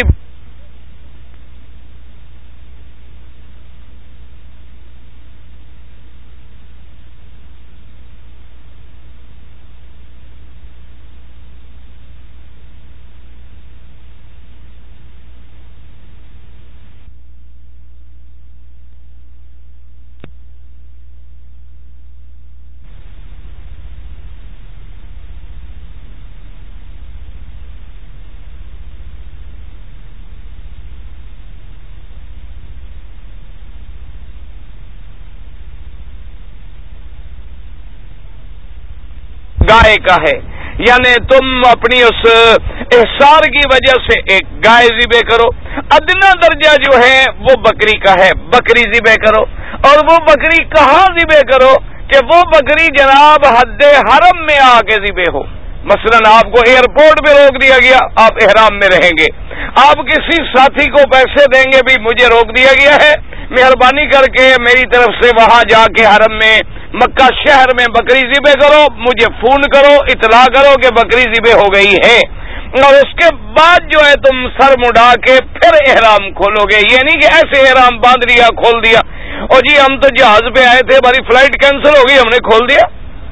گائے کا ہے, یعنی تم اپنی اس احسار کی وجہ سے ایک گائے ذبح کرو. ادنا درجہ جو ہے وہ بکری کا ہے, بکری ذبح کرو. اور وہ بکری کہاں ذبح کرو کہ وہ بکری جناب حد حرم میں آ کے ذبح ہو. مثلا آپ کو ایئرپورٹ پہ روک دیا گیا, آپ احرام میں رہیں گے, آپ کسی ساتھی کو پیسے دیں گے بھی مجھے روک دیا گیا ہے, مہربانی کر کے میری طرف سے وہاں جا کے حرم میں مکہ شہر میں بکری ذبح کرو, مجھے فون کرو, اطلاع کرو کہ بکری ذبح ہو گئی ہے, اور اس کے بعد جو ہے تم سر مڈا کے پھر احرام کھولو گے. یہ نہیں کہ ایسے احرام باندھ لیا کھول دیا, اور جی ہم تو جہاز پہ آئے تھے ہماری فلائٹ کینسل ہو گئی ہم نے کھول دیا.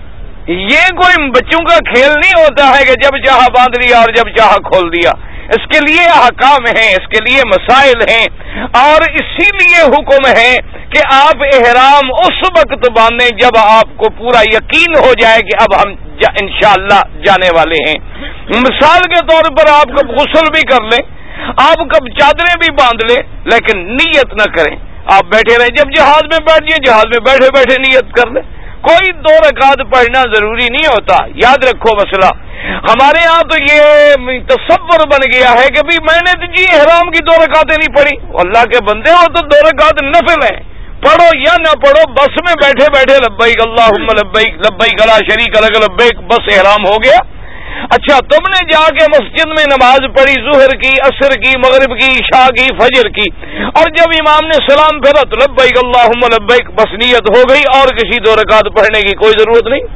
یہ کوئی بچوں کا کھیل نہیں ہوتا ہے کہ جب چاہا باندھ لیا اور جب چاہا کھول دیا. اس کے لیے احکام ہیں, اس کے لیے مسائل ہیں, اور اسی لیے حکم ہے کہ آپ احرام اس وقت باندھیں جب آپ کو پورا یقین ہو جائے کہ اب ہم انشاءاللہ جانے والے ہیں. مثال کے طور پر آپ کب غسل بھی کر لیں, آپ کب چادریں بھی باندھ لیں, لیکن نیت نہ کریں. آپ بیٹھے رہیں, جب جہاز میں بیٹھ جائیں جہاز میں بیٹھے بیٹھے نیت کر لیں. کوئی دو رکعت پڑھنا ضروری نہیں ہوتا. یاد رکھو مسئلہ ہمارے یہاں تو یہ تصور بن گیا ہے کہ بھی میں نے تو جی احرام کی دو رکعتیں نہیں پڑھی. اللہ کے بندے ہو تو دو رکعت نفل ہیں, پڑھو یا نہ پڑھو, بس میں بیٹھے بیٹھے لبیک اللہم لبیک لبیک لا شریک لک لبیک, بس احرام ہو گیا. اچھا تم نے جا کے مسجد میں نماز پڑھی, ظہر کی, عصر کی, مغرب کی, عشاء کی, فجر کی, اور جب امام نے سلام پھیرا تو لبیک اللہم لبیک, بس نیت ہو گئی اور کسی دو رکعت پڑھنے کی کوئی ضرورت نہیں.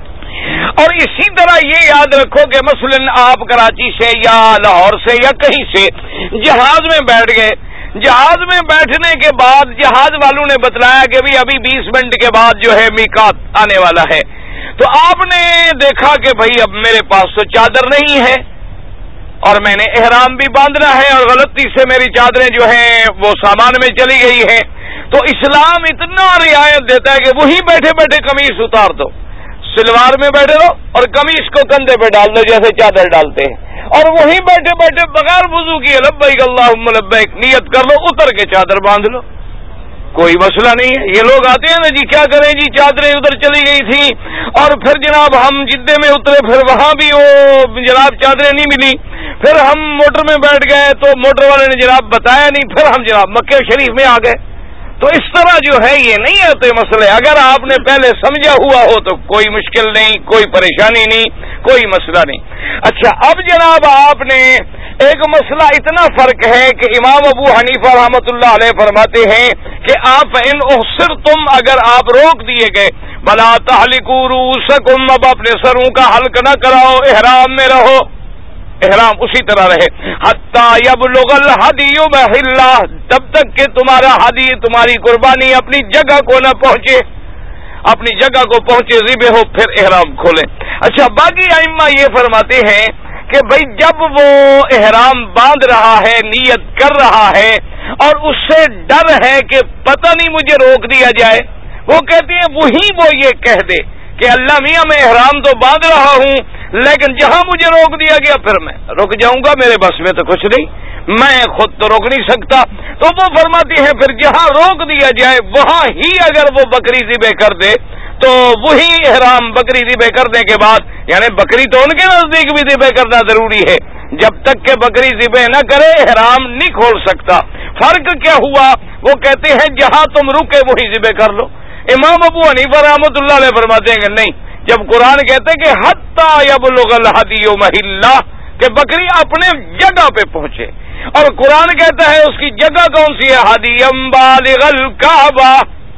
اور اسی طرح یہ یاد رکھو کہ مثلا آپ کراچی سے یا لاہور سے یا کہیں سے جہاز میں بیٹھ گئے, جہاز میں بیٹھنے کے بعد جہاز والوں نے بتلایا کہ بھی ابھی بیس منٹ کے بعد جو ہے میقات آنے والا ہے, تو آپ نے دیکھا کہ بھائی اب میرے پاس تو چادر نہیں ہے اور میں نے احرام بھی باندھنا ہے, اور غلطی سے میری چادریں جو ہیں وہ سامان میں چلی گئی ہیں. تو اسلام اتنا رعایت دیتا ہے کہ وہی بیٹھے بیٹھے قمیص اتار دو, سلوار میں بیٹھے رہو اور قمیص کو کندھے پہ ڈال دو جیسے چادر ڈالتے ہیں, اور وہیں بیٹھے بیٹھے بغیر وضو کیے لبیک اللہم لبیک نیت کر لو, اتر کے چادر باندھ لو, کوئی مسئلہ نہیں ہے. یہ لوگ آتے ہیں نا جی کیا کریں جی چادریں ادھر چلی گئی تھی اور پھر جناب ہم جدے میں اترے, پھر وہاں بھی وہ جناب چادریں نہیں ملی, پھر ہم موٹر میں بیٹھ گئے تو موٹر والے نے جناب بتایا نہیں, پھر ہم جناب مکہ شریف میں آ گئے. تو اس طرح جو ہے یہ نہیں ہوتے مسئلے. اگر آپ نے پہلے سمجھا ہوا ہو تو کوئی مشکل نہیں, کوئی پریشانی نہیں, کوئی مسئلہ نہیں. اچھا اب جناب آپ نے ایک مسئلہ اتنا فرق ہے کہ امام ابو حنیفہ رحمۃ اللہ علیہ فرماتے ہیں کہ آپ ان احصرتم, اگر آپ روک دیے گئے, فلا تحلقوا رؤوسکم، اب اپنے سروں کا حلق نہ کراؤ، احرام میں رہو، احرام اسی طرح رہے، حتی یبلغ الہدی محلہ، تب تک کہ تمہارا ہدی، تمہاری قربانی اپنی جگہ کو نہ پہنچے، اپنی جگہ کو پہنچے، ذبح ہو، پھر احرام کھولیں۔ اچھا، باقی ائمہ یہ فرماتے ہیں کہ بھئی جب وہ احرام باندھ رہا ہے، نیت کر رہا ہے، اور اس سے ڈر ہے کہ پتہ نہیں مجھے روک دیا جائے، وہ کہتے ہیں وہی وہ یہ کہہ دے کہ اللہ میاں میں احرام تو باندھ رہا ہوں، لیکن جہاں مجھے روک دیا گیا پھر میں رک جاؤں گا، میرے بس میں تو کچھ نہیں، میں خود تو روک نہیں سکتا۔ تو وہ فرماتے ہیں پھر جہاں روک دیا جائے وہاں ہی اگر وہ بکری ذبح کر دے تو وہی احرام بکری ذبح کرنے کے بعد، یعنی بکری تو ان کے نزدیک بھی ذبح کرنا ضروری ہے، جب تک کہ بکری ذبح نہ کرے احرام نہیں کھول سکتا۔ فرق کیا ہوا؟ وہ کہتے ہیں جہاں تم رکے وہی ذبح کر لو۔ امام ابو حنیفہ رحمۃ اللہ علیہ فرماتے ہیں کہ نہیں، جب قرآن کہتے ہیں کہ حتی یبلغ الہدی محلہ، کہ بکری اپنے جگہ پہ پہنچے، اور قرآن کہتا ہے اس کی جگہ کون سی ہے؟ ہدیم بالغ الکعبہ،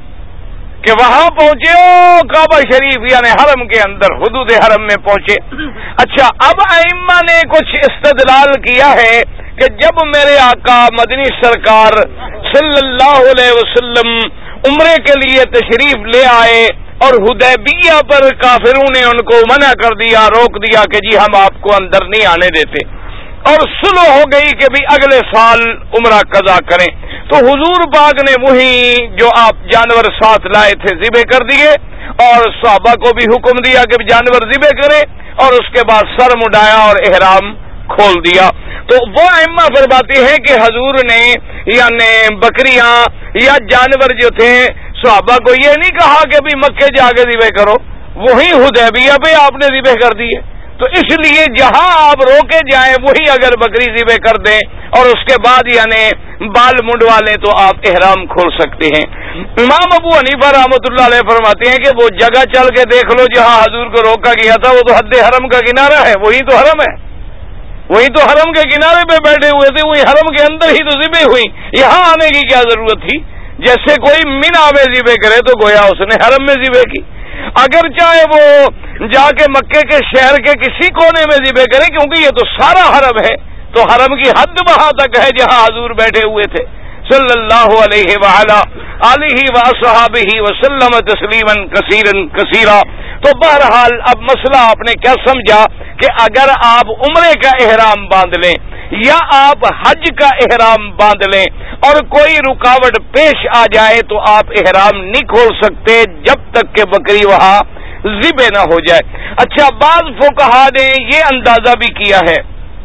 کہ وہاں پہنچے او کعبہ شریف، یعنی حرم کے اندر، حدود حرم میں پہنچے۔ اچھا، اب ائمہ نے کچھ استدلال کیا ہے کہ جب میرے آقا مدنی سرکار صلی اللہ علیہ وسلم عمرے کے لیے تشریف لے آئے اور حدیبیہ پر کافروں نے ان کو منع کر دیا، روک دیا کہ جی ہم آپ کو اندر نہیں آنے دیتے، اور صلح ہو گئی کہ بھی اگلے سال عمرہ قضا کریں، تو حضور پاک نے وہی جو آپ جانور ساتھ لائے تھے ذبح کر دیے، اور صحابہ کو بھی حکم دیا کہ جانور ذبح کریں، اور اس کے بعد سر مڈایا اور احرام کھول دیا۔ تو وہ ائمہ فرماتے ہیں کہ حضور نے یعنی بکریاں یا جانور جو تھے صحابہ کو یہ نہیں کہا کہ بھی مکے جا کے ذبح کرو، وہی حدیبیہ پہ آپ نے ذبح کر دیے، تو اس لیے جہاں آپ روکے جائیں وہی اگر بکری ذبح کر دیں اور اس کے بعد یعنی بال منڈوا لیں تو آپ احرام کھول سکتے ہیں۔ امام ابو حنیفہ رحمۃ اللہ علیہ فرماتے ہیں کہ وہ جگہ چل کے دیکھ لو جہاں حضور کو روکا گیا تھا، وہ تو حد حرم کا کنارہ ہے، وہی تو حرم ہے، وہی تو حرم کے کنارے پہ بیٹھے ہوئے تھے، وہی حرم کے اندر ہی تو ذبح ہوئی، یہاں آنے کی کیا ضرورت تھی؟ جیسے کوئی مینا میں ذبح کرے تو گویا اس نے حرم میں ذبح کی، اگر چاہے وہ جا کے مکے کے شہر کے کسی کونے میں ذبح کرے، کیونکہ یہ تو سارا حرم ہے، تو حرم کی حد وہاں تک ہے جہاں حضور بیٹھے ہوئے تھے صلی اللہ علیہ وعلا آلہ واصحابہ وسلم تسلیما کثیرا کثیرا۔ تو بہرحال اب مسئلہ آپ نے کیا سمجھا کہ اگر آپ عمرے کا احرام باندھ لیں یا آپ حج کا احرام باندھ لیں اور کوئی رکاوٹ پیش آ جائے تو آپ احرام نہیں کھول سکتے جب تک کہ بکری وہاں ذبح نہ ہو جائے۔ اچھا، بعض فقہا نے یہ اندازہ بھی کیا ہے،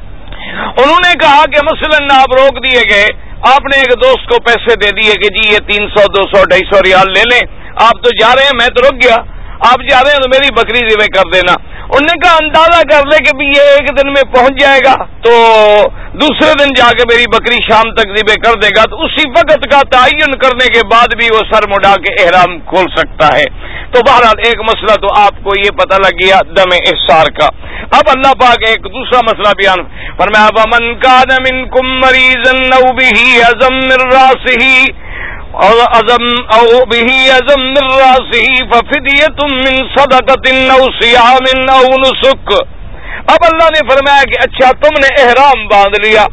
انہوں نے کہا کہ مثلا آپ روک دیے گئے، آپ نے ایک دوست کو پیسے دے دیے کہ جی یہ تین سو دو سو ڈھائی سو ریال لے لیں، آپ تو جا رہے ہیں، میں تو رک گیا، آپ جا رہے ہیں تو میری بکری ذبح کر دینا۔ انہوں نے کہا اندازہ کر لے کہ بھی یہ ایک دن میں پہنچ جائے گا تو دوسرے دن جا کے میری بکری شام تک ذبح کر دے گا، تو اسی وقت کا تعین کرنے کے بعد بھی وہ سر مڈا کے احرام کھول سکتا ہے۔ تو بہرحال ایک مسئلہ تو آپ کو یہ پتہ لگ گیا دم احصار کا۔ اب اللہ پاک ایک دوسرا مسئلہ بیان فرمایا، وَمَنْ كَانَ مِنْكُمْ مَرِيضًا أَوْ بِهِ أَذًى مِّن رَّأْسِهِ اور ازم او به ازم من راسه ففدیۃ من صدقۃ او صیام او نسک۔ اب اللہ نے فرمایا کہ اچھا تم نے احرام باندھ لیا،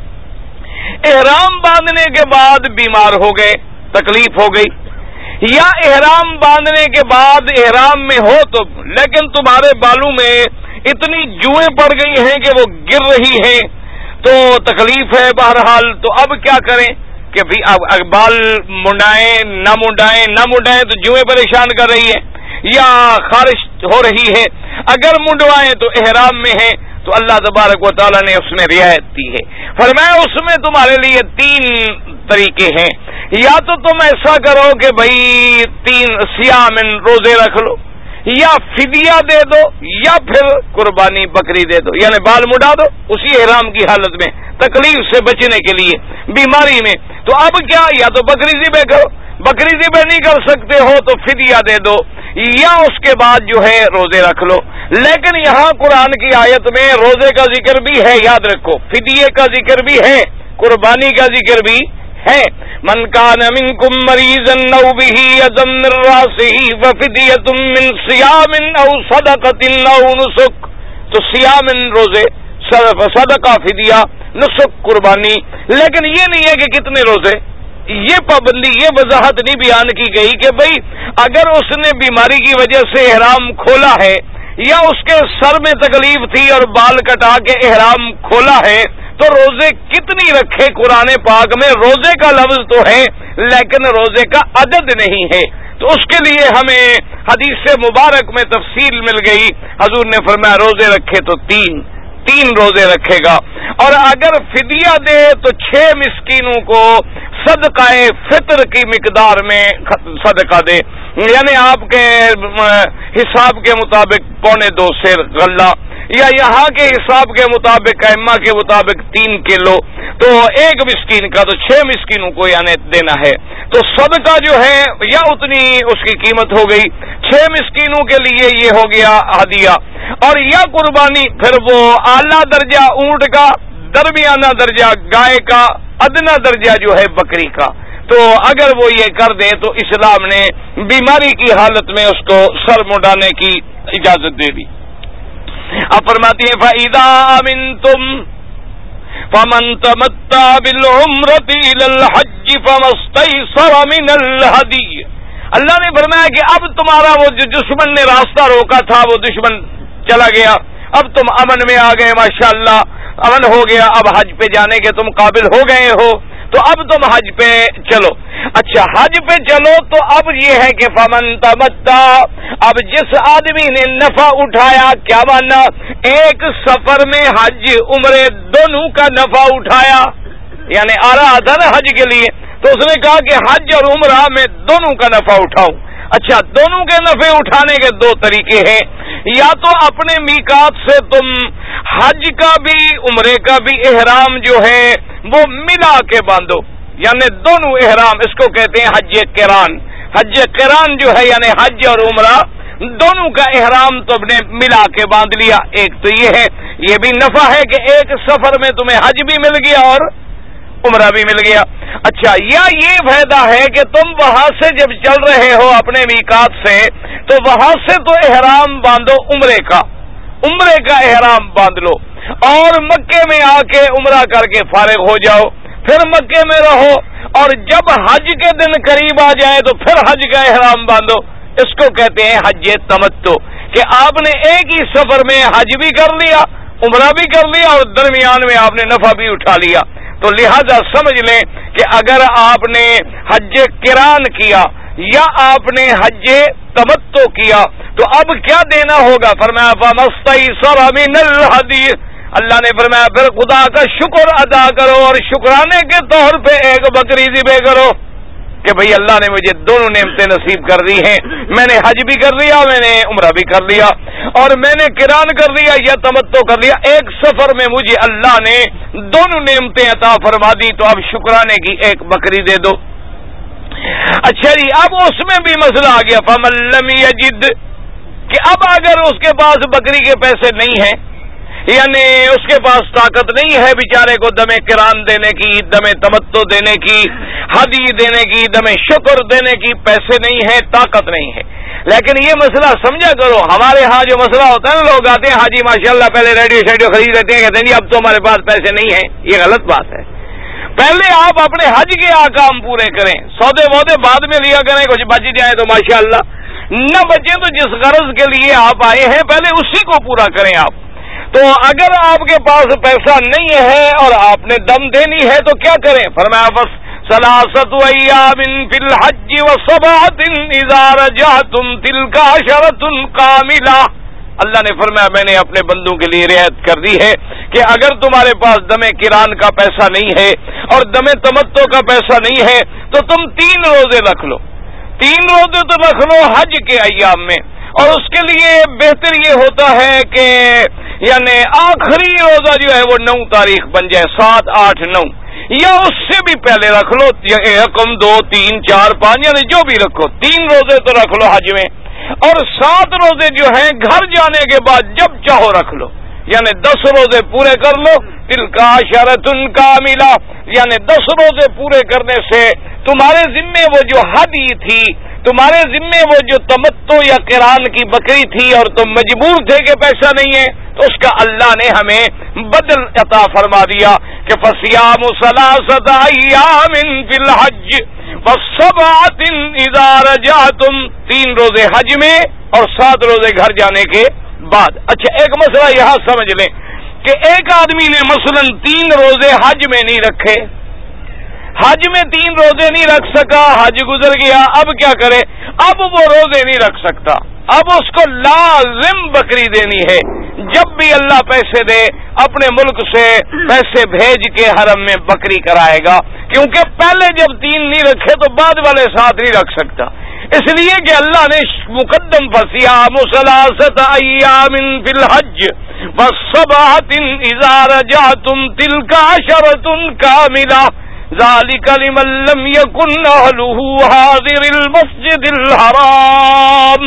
احرام باندھنے کے بعد بیمار ہو گئے، تکلیف ہو گئی، یا احرام باندھنے کے بعد احرام میں ہو تو لیکن تمہارے بالوں میں اتنی جوئیں پڑ گئی ہیں کہ وہ گر رہی ہیں تو تکلیف ہے، بہرحال تو اب کیا کریں کہ بھی اب بال منڈائیں نہ منڈائیں نہ منڈائیں تو جوئیں پریشان کر رہی ہے، یا خارش ہو رہی ہے، اگر منڈوائیں تو احرام میں ہے تو اللہ تبارک و تعالیٰ نے اس میں رعایت دی ہے، فرمایا اس میں تمہارے لیے تین طریقے ہیں، یا تو تم ایسا کرو کہ بھائی تین سیام روزے رکھ لو، یا فدیہ دے دو، یا پھر قربانی بکری دے دو، یعنی بال مڈا دو اسی احرام کی حالت میں تکلیف سے بچنے کے لیے بیماری میں۔ تو اب کیا، یا تو بکری ذبح کرو، بکری ذبح نہیں کر سکتے ہو تو فدیہ دے دو، یا اس کے بعد جو ہے روزے رکھ لو۔ لیکن یہاں قرآن کی آیت میں روزے کا ذکر بھی ہے، یاد رکھو، فدیے کا ذکر بھی ہے، قربانی کا ذکر بھی ہے۔ من کان منکم مریضا او بہ اذى من راسہ ففدیۃ من صیام او صدقۃ او نسک. تو صیام روزے، صدقہ، فدیہ، نسک قربانی. لیکن یہ نہیں ہے کہ کتنے روزے، یہ پابندی، یہ وضاحت نہیں بیان کی گئی کہ بھئی اگر اس نے بیماری کی وجہ سے احرام کھولا ہے یا اس کے سر میں تکلیف تھی اور بال کٹا کے احرام کھولا ہے تو روزے کتنی رکھے. قرآن پاک میں روزے کا لفظ تو ہے لیکن روزے کا عدد نہیں ہے. تو اس کے لیے ہمیں حدیث مبارک میں تفصیل مل گئی. حضور نے فرمایا روزے رکھے تو تین تین روزے رکھے گا، اور اگر فدیہ دے تو چھ مسکینوں کو صدقہ فطر کی مقدار میں صدقہ دے، یعنی آپ کے حساب کے مطابق پونے دو سیر غلہ، یا یہاں کے حساب کے مطابق ائمہ کے مطابق تین کلو، تو ایک مسکین کا تو چھ مسکینوں کو یعنی دینا ہے. تو صدقہ جو ہے یا اتنی اس کی قیمت ہو گئی، چھ مسکینوں کے لیے یہ ہو گیا ہدیہ. اور یا قربانی پھر وہ اعلیٰ درجہ اونٹ کا، درمیانہ درجہ گائے کا، ادنا درجہ جو ہے بکری کا. تو اگر وہ یہ کر دے تو اسلام نے بیماری کی حالت میں اس کو سر مڈانے کی اجازت دے دی. اب فرماتی ہیں فَإِذَا أَمِنْتُمْ فَمَنْ تَمَتَّعَ بِالْعُمْرَةِ إِلَى الْحَجِّ فَمَا اسْتَيْسَرَ مِنَ الْهَدِيِّ. اللہ نے فرمایا کہ اب تمہارا وہ جو دشمن نے راستہ روکا تھا وہ دشمن چلا گیا، اب تم امن میں آ گئے، ماشاءاللہ امن ہو گیا، اب حج پہ جانے کے تم قابل ہو گئے ہو، تو اب تم حج پہ چلو. اچھا حج پہ چلو تو اب یہ ہے کہ فمن تمتع، اب جس آدمی نے نفع اٹھایا، کیا مانا؟ ایک سفر میں حج عمرے دونوں کا نفع اٹھایا، یعنی آ رہا تھا نا حج کے لیے تو اس نے کہا کہ حج اور عمرہ میں دونوں کا نفع اٹھاؤں. اچھا دونوں کے نفع اٹھانے کے دو طریقے ہیں، یا تو اپنے میقات سے تم حج کا بھی عمرے کا بھی احرام جو ہے وہ ملا کے باندھو، یعنی دونوں احرام، اس کو کہتے ہیں حج قران. حج قران جو ہے یعنی حج اور عمرہ دونوں کا احرام تم نے ملا کے باندھ لیا. ایک تو یہ ہے، یہ بھی نفع ہے کہ ایک سفر میں تمہیں حج بھی مل گیا اور عمرہ بھی مل گیا. اچھا یا یہ فائدہ ہے کہ تم وہاں سے جب چل رہے ہو اپنے میقات سے تو وہاں سے تو احرام باندھو عمرے کا، عمرے کا احرام باندھ لو اور مکے میں آ کے عمرہ کر کے فارغ ہو جاؤ، پھر مکے میں رہو اور جب حج کے دن قریب آ جائے تو پھر حج کا احرام باندھو. اس کو کہتے ہیں حج تمتع، کہ آپ نے ایک ہی سفر میں حج بھی کر لیا، عمرہ بھی کر لیا اور درمیان میں آپ نے نفع بھی اٹھا لیا. تو لہذا سمجھ لیں کہ اگر آپ نے حج قران کیا یا آپ نے حج تمتع کیا تو اب کیا دینا ہوگا؟ فرمایا فَمَسْتَيْسَرَ مِنَ الْهَدِيِّ. اللہ نے فرمایا پھر خدا کا شکر ادا کرو اور شکرانے کے طور پہ ایک بکری ذبح کرو کہ بھئی اللہ نے مجھے دونوں نعمتیں نصیب کر دی ہیں، میں نے حج بھی کر لیا، میں نے عمرہ بھی کر لیا اور میں نے قران کر لیا یا تمتع کر لیا، ایک سفر میں مجھے اللہ نے دونوں نعمتیں عطا فرما دی، تو اب شکرانے کی ایک بکری دے دو. اچھا جی اب اس میں بھی مسئلہ آ گیا فَمَن لَّمْ يَجِدْ، کہ اب اگر اس کے پاس بکری کے پیسے نہیں ہیں، یعنی اس کے پاس طاقت نہیں ہے بیچارے کو دم قران دینے کی، دم تمتع دینے کی، ہدی دینے کی، دم شکر دینے کی، پیسے نہیں ہے، طاقت نہیں ہے. لیکن یہ مسئلہ سمجھا کرو، ہمارے ہاں جو مسئلہ ہوتا ہے نا، لوگ آتے ہیں حاجی ماشاءاللہ پہلے ریڈیو شیڈیو خرید لیتے ہیں، کہتے ہیں جی اب تو ہمارے پاس پیسے نہیں ہیں. یہ غلط بات ہے. پہلے آپ اپنے حج کے احکام پورے کریں، سودے وودے بعد میں لیا کریں، کچھ بچ جائیں تو ماشاءاللہ، نہ بچے تو جس غرض کے لیے آپ آئے ہیں پہلے اسی کو پورا کریں آپ. تو اگر آپ کے پاس پیسہ نہیں ہے اور آپ نے دم دینی ہے تو کیا کریں؟ فرمایا بس ثلاثۃ ایام فی الحج وسبعۃ اذا رجعتم تلک عشرۃ کاملہ. اللہ نے فرمایا میں نے اپنے بندوں کے لیے رعایت کر دی ہے کہ اگر تمہارے پاس دم قران کا پیسہ نہیں ہے اور دم تمتع کا پیسہ نہیں ہے تو تم تین روزے رکھ لو، تین روزے تو رکھ لو حج کے ایام میں. اور اس کے لیے بہتر یہ ہوتا ہے کہ یعنی آخری روزہ جو ہے وہ نو تاریخ بن جائے، سات آٹھ نو، یا اس سے بھی پہلے رکھ لو، ایکم دو تین چار پانچ، یعنی جو بھی رکھو، تین روزے تو رکھ لو حج میں، اور سات روزے جو ہیں گھر جانے کے بعد جب چاہو رکھ لو. یعنی دس روزے پورے کر لو، تلکا عشرۃ کاملہ، یعنی دس روزے پورے کرنے سے تمہارے ذمے وہ جو ہدی تھی، تمہارے ذمے وہ جو تمتع یا قران کی بکری تھی اور تم مجبور تھے کہ پیسہ نہیں ہے، تو اس کا اللہ نے ہمیں بدل عطا فرما دیا کہ فصیام ثلاثۃ ایام فی الحج وسبعۃ اذا رجعتم، تین روزے حج میں اور سات روزے گھر جانے کے بعد۔ اچھا ایک مسئلہ یہاں سمجھ لیں کہ ایک آدمی نے مثلا تین روزے حج میں نہیں رکھے، حج میں تین روزے نہیں رکھ سکا، حج گزر گیا، اب کیا کرے؟ اب وہ روزے نہیں رکھ سکتا، اب اس کو لازم بکری دینی ہے۔ جب بھی اللہ پیسے دے اپنے ملک سے پیسے بھیج کے حرم میں بکری کرائے گا، کیونکہ پہلے جب تین نہیں رکھے تو بعد والے ساتھ نہیں رکھ سکتا، اس لیے کہ اللہ نے مقدم فصیام ثلاثۃ ایام فی الحج وسبعۃ اذا رجعتم تلک عشرۃ کاملہ ذالک لمن لم یکن اہلہ حاضر المسجد الحرام۔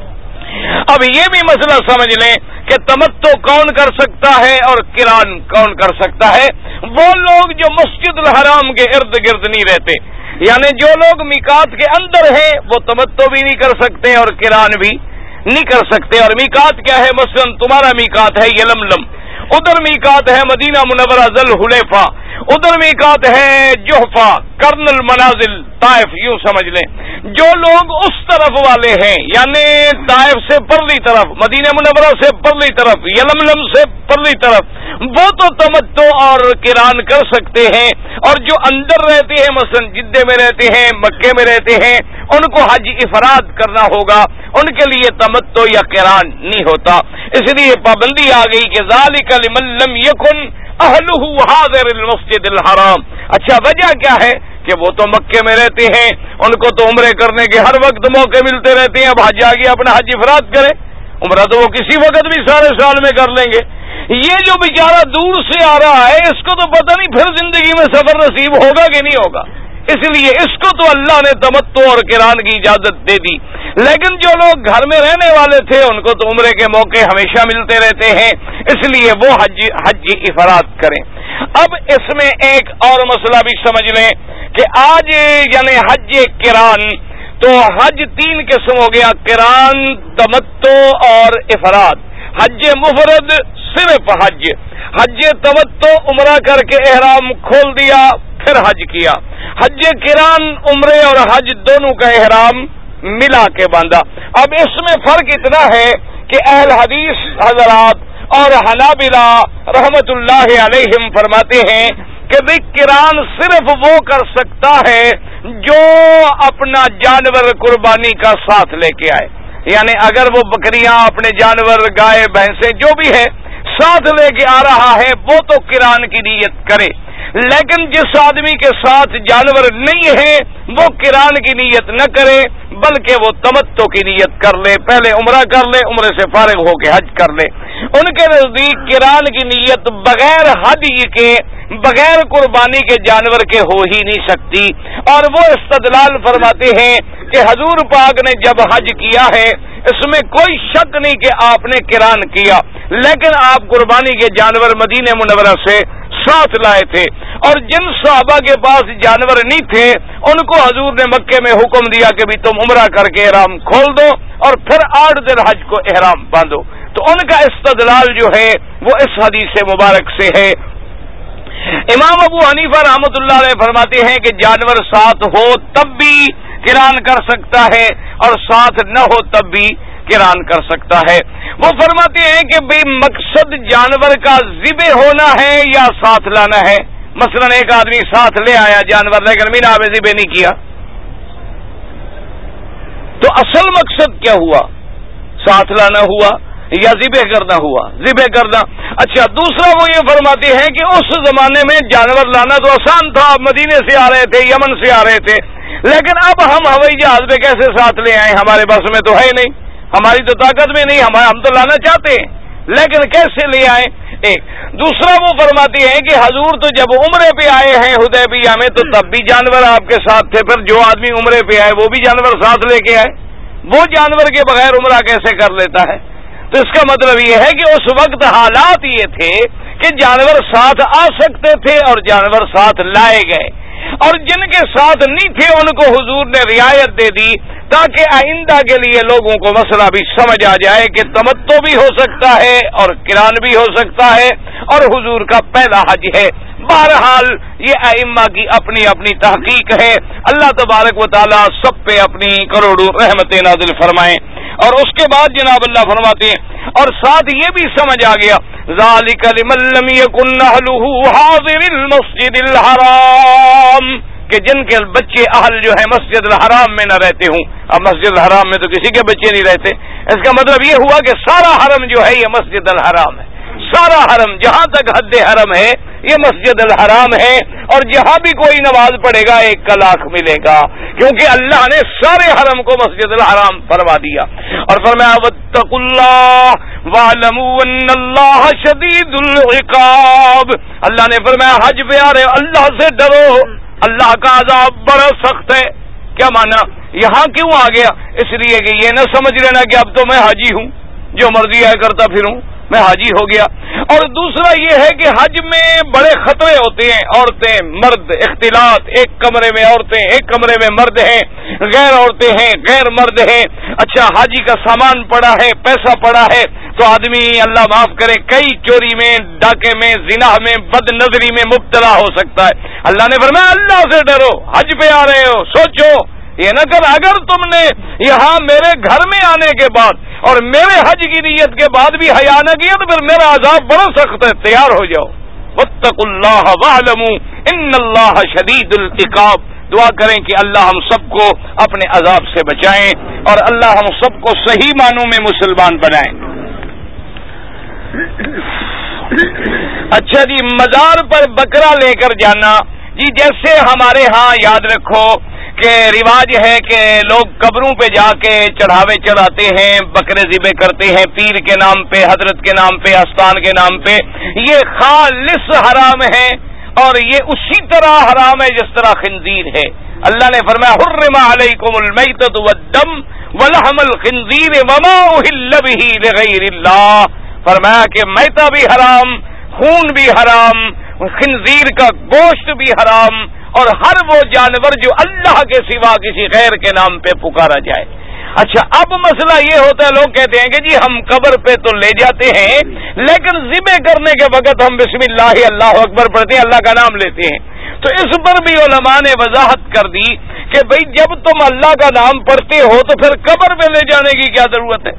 اب یہ بھی مسئلہ سمجھ لیں کہ تمتع کون کر سکتا ہے اور قران کون کر سکتا ہے؟ وہ لوگ جو مسجد الحرام کے ارد گرد نہیں رہتے، یعنی جو لوگ میقات کے اندر ہیں وہ تمتع بھی نہیں کر سکتے اور قران بھی نہیں کر سکتے۔ اور میقات کیا ہے؟ مثلا تمہارا میقات ہے یلملم، ادھر میقات ہے مدینہ منورہ ذل حلیفہ، ادھر میقات ہے جحفہ کرن المنازل طائف، یوں سمجھ لیں جو لوگ اس طرف والے ہیں، یعنی طائف سے پرلی طرف، مدینہ منورہ سے پرلی طرف، یلملم سے پرلی طرف، وہ تو تمتع اور قران کر سکتے ہیں، اور جو اندر رہتے ہیں مثلا جدے میں رہتے ہیں، مکے میں رہتے ہیں، ان کو حج افراد کرنا ہوگا، ان کے لیے تمتع یا قران نہیں ہوتا۔ اس لیے پابندی آ گئی کہ ذالک لمن لم یکن اہلہ حاضر المسجد الحرام۔ اچھا وجہ کیا ہے؟ کہ وہ تو مکے میں رہتے ہیں، ان کو تو عمرے کرنے کے ہر وقت موقع ملتے رہتے ہیں، اب حج آ گیا اپنا حج افراد کرے، عمرہ تو وہ کسی وقت بھی سارے سال میں کر لیں گے۔ یہ جو بیچارہ دور سے آ رہا ہے اس کو تو پتہ نہیں پھر زندگی میں سفر نصیب ہوگا کہ نہیں ہوگا، اس لیے اس کو تو اللہ نے تمتع اور قران کی اجازت دے دی، لیکن جو لوگ گھر میں رہنے والے تھے ان کو تو عمرے کے موقع ہمیشہ ملتے رہتے ہیں، اس لیے وہ حج حج افراد کریں۔ اب اس میں ایک اور مسئلہ بھی سمجھ لیں کہ آج یعنی حج قران، تو حج تین قسم ہو گیا، قران، تمتع اور افراد۔ حج مفرد صرف حج، حج تمتع عمرہ کر کے احرام کھول دیا پھر حج کیا، حج قران عمرے اور حج دونوں کا احرام ملا کے باندھا۔ اب اس میں فرق اتنا ہے کہ اہل حدیث حضرات اور حنابلہ رحمت اللہ علیہم فرماتے ہیں کہ بھئی قران صرف وہ کر سکتا ہے جو اپنا جانور قربانی کا ساتھ لے کے آئے، یعنی اگر وہ بکریاں، اپنے جانور، گائے، بھینسیں جو بھی ہے ساتھ لے کے آ رہا ہے وہ تو قران کی نیت کرے، لیکن جس آدمی کے ساتھ جانور نہیں ہے وہ قران کی نیت نہ کرے بلکہ وہ تمتع کی نیت کر لے، پہلے عمرہ کر لے، عمرے سے فارغ ہو کے حج کر لے۔ ان کے نزدیک قران کی نیت بغیر ہدی کے، بغیر قربانی کے جانور کے ہو ہی نہیں سکتی، اور وہ استدلال فرماتے ہیں کہ حضور پاک نے جب حج کیا ہے اس میں کوئی شک نہیں کہ آپ نے قران کیا، لیکن آپ قربانی کے جانور مدینہ منورہ سے ساتھ لائے تھے، اور جن صحابہ کے پاس جانور نہیں تھے ان کو حضور نے مکے میں حکم دیا کہ بھی تم عمرہ کر کے احرام کھول دو اور پھر آٹھ دن حج کو احرام باندھو، تو ان کا استدلال جو ہے وہ اس حدیث مبارک سے ہے۔ امام ابو حنیفہ رحمۃ اللہ علیہ فرماتے ہیں کہ جانور ساتھ ہو تب بھی قران کر سکتا ہے اور ساتھ نہ ہو تب بھی قران کر سکتا ہے۔ وہ فرماتے ہیں کہ بھئی مقصد جانور کا ذبح ہونا ہے یا ساتھ لانا ہے؟ مثلا ایک آدمی ساتھ لے آیا جانور لیکن مینا میں ذبح نہیں کیا، تو اصل مقصد کیا ہوا؟ ساتھ لانا ہوا یا ذبح کرنا ہوا؟ ذبح کرنا۔ اچھا دوسرا وہ یہ فرماتے ہیں کہ اس زمانے میں جانور لانا تو آسان تھا، مدینے سے آ رہے تھے، یمن سے آ رہے تھے، لیکن اب ہم ہوائی جہاز پہ کیسے ساتھ لے آئیں؟ ہمارے بس میں تو ہے نہیں، ہماری تو طاقت میں نہیں، ہم تو لانا چاہتے ہیں لیکن کیسے لے آئیں؟ ایک دوسرا وہ فرماتے ہیں کہ حضور تو جب عمرے پہ آئے ہیں حدیبیہ میں تو تب بھی جانور آپ کے ساتھ تھے، پھر جو آدمی عمرے پہ آئے وہ بھی جانور ساتھ لے کے آئے، وہ جانور کے بغیر عمرہ کیسے کر لیتا ہے؟ تو اس کا مطلب یہ ہے کہ اس وقت حالات یہ تھے کہ جانور ساتھ آ سکتے تھے اور جانور ساتھ لائے گئے، اور جن کے ساتھ نہیں تھے ان کو حضور نے رعایت دے دی تاکہ آئندہ کے لیے لوگوں کو مسئلہ بھی سمجھ آ جائے کہ تمتع بھی ہو سکتا ہے اور قران بھی ہو سکتا ہے اور حضور کا پہلا حج ہے۔ بہرحال یہ ائمہ کی اپنی اپنی تحقیق ہے، اللہ تبارک و تعالی سب پہ اپنی کروڑوں رحمتیں نازل فرمائیں۔ اور اس کے بعد جناب اللہ فرماتے ہیں اور ساتھ یہ بھی سمجھ آ گیا ذالک لمن لم یکن اہلہ حاضر المسجد الحرام، کہ جن کے بچے اہل جو ہے مسجد الحرام میں نہ رہتے ہوں۔ اب مسجد الحرام میں تو کسی کے بچے نہیں رہتے، اس کا مطلب یہ ہوا کہ سارا حرم جو ہے یہ مسجد الحرام ہے، سارا حرم جہاں تک حد حرم ہے یہ مسجد الحرام ہے، اور جہاں بھی کوئی نماز پڑھے گا ایک کا لاکھ ملے گا، کیونکہ اللہ نے سارے حرم کو مسجد الحرام فرما دیا۔ اور فرمایا واتقوا اللہ واعلموا ان اللہ شدید العقاب، اللہ نے فرمایا حج پہ آ رہے اللہ سے ڈرو، اللہ کا عذاب بڑا سخت ہے۔ کیا مانا یہاں کیوں آ گیا؟ اس لیے کہ یہ نہ سمجھ لینا کہ اب تو میں حاجی ہوں، جو مرضی ہے کرتا پھروں، میں حاجی ہو گیا۔ اور دوسرا یہ ہے کہ حج میں بڑے خطرے ہوتے ہیں، عورتیں مرد اختلاط، ایک کمرے میں عورتیں ایک کمرے میں مرد ہیں، غیر عورتیں ہیں غیر مرد ہیں۔ اچھا حاجی کا سامان پڑا ہے، پیسہ پڑا ہے، تو آدمی اللہ معاف کرے کئی چوری میں، ڈاکے میں، زنا میں، بد نظری میں مبتلا ہو سکتا ہے۔ اللہ نے فرمایا اللہ سے ڈرو، حج پہ آ رہے ہو سوچو یہ نہ کر اگر تم نے یہاں میرے گھر میں آنے کے بعد اور میرے حج کی نیت کے بعد بھی حیا نہ کیا تو پھر میرا عذاب بڑا سخت ہے، تیار ہو جاؤ۔ واتقوا اللہ واعلموا ان اللہ شدید العقاب، دعا کریں کہ اللہ ہم سب کو اپنے عذاب سے بچائیں اور اللہ ہم سب کو صحیح معنوں میں مسلمان بنائیں۔ اچھا جی، مزار پر بکرا لے کر جانا، جی جیسے ہمارے ہاں یاد رکھو کہ رواج ہے کہ لوگ قبروں پہ جا کے چڑھاوے چڑھاتے ہیں، بکرے ذبح کرتے ہیں پیر کے نام پہ، حضرت کے نام پہ، آستان کے نام پہ، یہ خالص حرام ہے اور یہ اسی طرح حرام ہے جس طرح خنزیر ہے۔ اللہ نے فرمایا حرم علیکم المیتۃ والدم ولحم الخنزیر وما اہل بہ لغیر اللہ، فرمایا کہ میتہ بھی حرام، خون بھی حرام، خنزیر کا گوشت بھی حرام، اور ہر وہ جانور جو اللہ کے سوا کسی غیر کے نام پہ پکارا جائے۔ اچھا اب مسئلہ یہ ہوتا ہے، لوگ کہتے ہیں کہ جی ہم قبر پہ تو لے جاتے ہیں لیکن ذبح کرنے کے وقت ہم بسم اللہ اللہ اکبر پڑھتے ہیں، اللہ کا نام لیتے ہیں۔ تو اس پر بھی علماء نے وضاحت کر دی کہ بھئی جب تم اللہ کا نام پڑھتے ہو تو پھر قبر پہ لے جانے کی کیا ضرورت ہے؟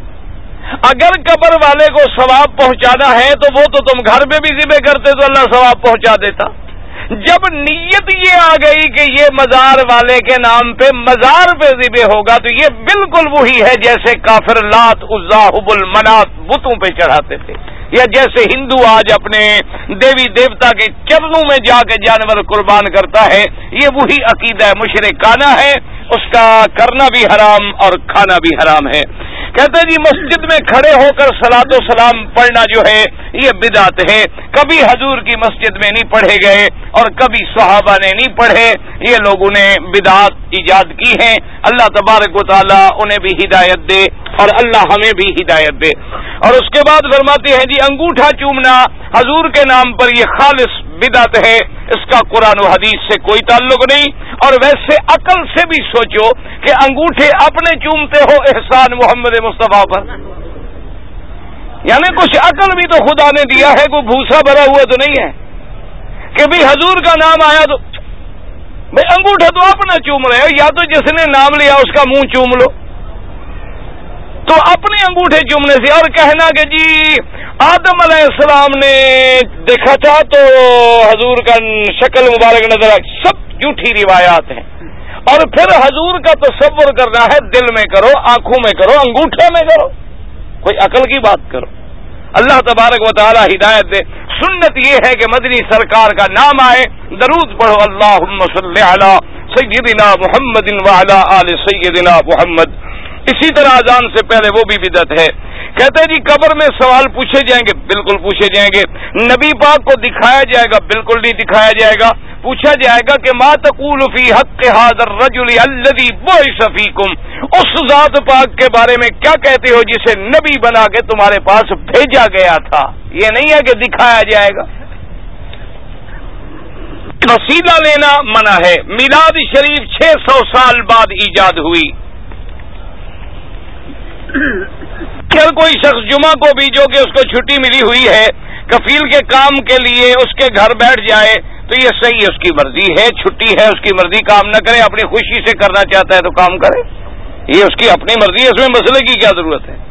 اگر قبر والے کو ثواب پہنچانا ہے تو وہ تو تم گھر پہ بھی ذبح کرتے تو اللہ ثواب پہنچا دیتا۔ جب نیت یہ آ گئی کہ یہ مزار والے کے نام پہ مزار پہ ذبح ہوگا تو یہ بالکل وہی ہے جیسے کافر لات عزا حبل منات بتوں پہ چڑھاتے تھے، یا جیسے ہندو آج اپنے دیوی دیوتا کے چرنوں میں جا کے جانور قربان کرتا ہے، یہ وہی عقیدہ مشرکانہ ہے، اس کا کرنا بھی حرام اور کھانا بھی حرام ہے۔ کہتے ہیں جی مسجد میں کھڑے ہو کر صلاۃ و سلام پڑھنا جو ہے یہ بدعت ہے، کبھی حضور کی مسجد میں نہیں پڑھے گئے اور کبھی صحابہ نے نہیں پڑھے، یہ لوگوں نے بدعت ایجاد کی ہیں، اللہ تبارک و تعالی انہیں بھی ہدایت دے اور اللہ ہمیں بھی ہدایت دے۔ اور اس کے بعد فرماتے ہیں جی انگوٹھا چومنا حضور کے نام پر یہ خالص بدعت ہے، اس کا قرآن و حدیث سے کوئی تعلق نہیں، اور ویسے عقل سے بھی سوچو کہ انگوٹھے اپنے چومتے ہو احسان محمد مصطفیٰ پر، یعنی کچھ عقل بھی تو خدا نے دیا ہے، کوئی بھوسا بھرا ہوا تو نہیں ہے کہ بھی حضور کا نام آیا تو بھائی انگوٹھا تو اپنا چوم رہے ہو، یا تو جس نے نام لیا اس کا منہ چوم لو، تو اپنے انگوٹھے چومنے سے اور کہنا کہ جی آدم علیہ السلام نے دیکھا تھا تو حضور کا شکل مبارک نظر آئی، سب جھوٹی روایات ہیں۔ اور پھر حضور کا تصور کرنا ہے دل میں کرو، آنکھوں میں کرو، انگوٹھے میں کرو، کوئی عقل کی بات کرو۔ اللہ تبارک و تعالی ہدایت دے۔ سنت یہ ہے کہ مدنی سرکار کا نام آئے، درود پڑھو اللہم صلی علی سیدنا محمد وعلی آل سیدنا محمد۔ اسی طرح اذان سے پہلے وہ بھی بدعت ہے۔ کہتے ہیں جی قبر میں سوال پوچھے جائیں گے، بالکل پوچھے جائیں گے۔ نبی پاک کو دکھایا جائے گا، بالکل نہیں دکھایا جائے گا۔ پوچھا جائے گا کہ ما تقول فی حق ھذا الرجل الذی بعث فیکم، اس ذات پاک کے بارے میں کیا کہتے ہو جسے نبی بنا کے تمہارے پاس بھیجا گیا تھا؟ یہ نہیں ہے کہ دکھایا جائے گا. وسیلہ لینا منع ہے. میلاد شریف چھ سو سال بعد ایجاد ہوئی. اگر کوئی شخص جمعہ کو بھی جو کہ اس کو چھٹی ملی ہوئی ہے کفیل کے کام کے لیے اس کے گھر بیٹھ جائے تو یہ صحیح، اس کی مرضی ہے، چھٹی ہے، اس کی مرضی، کام نہ کرے، اپنی خوشی سے کرنا چاہتا ہے تو کام کرے، یہ اس کی اپنی مرضی ہے، اس میں مسئلے کی کیا ضرورت ہے؟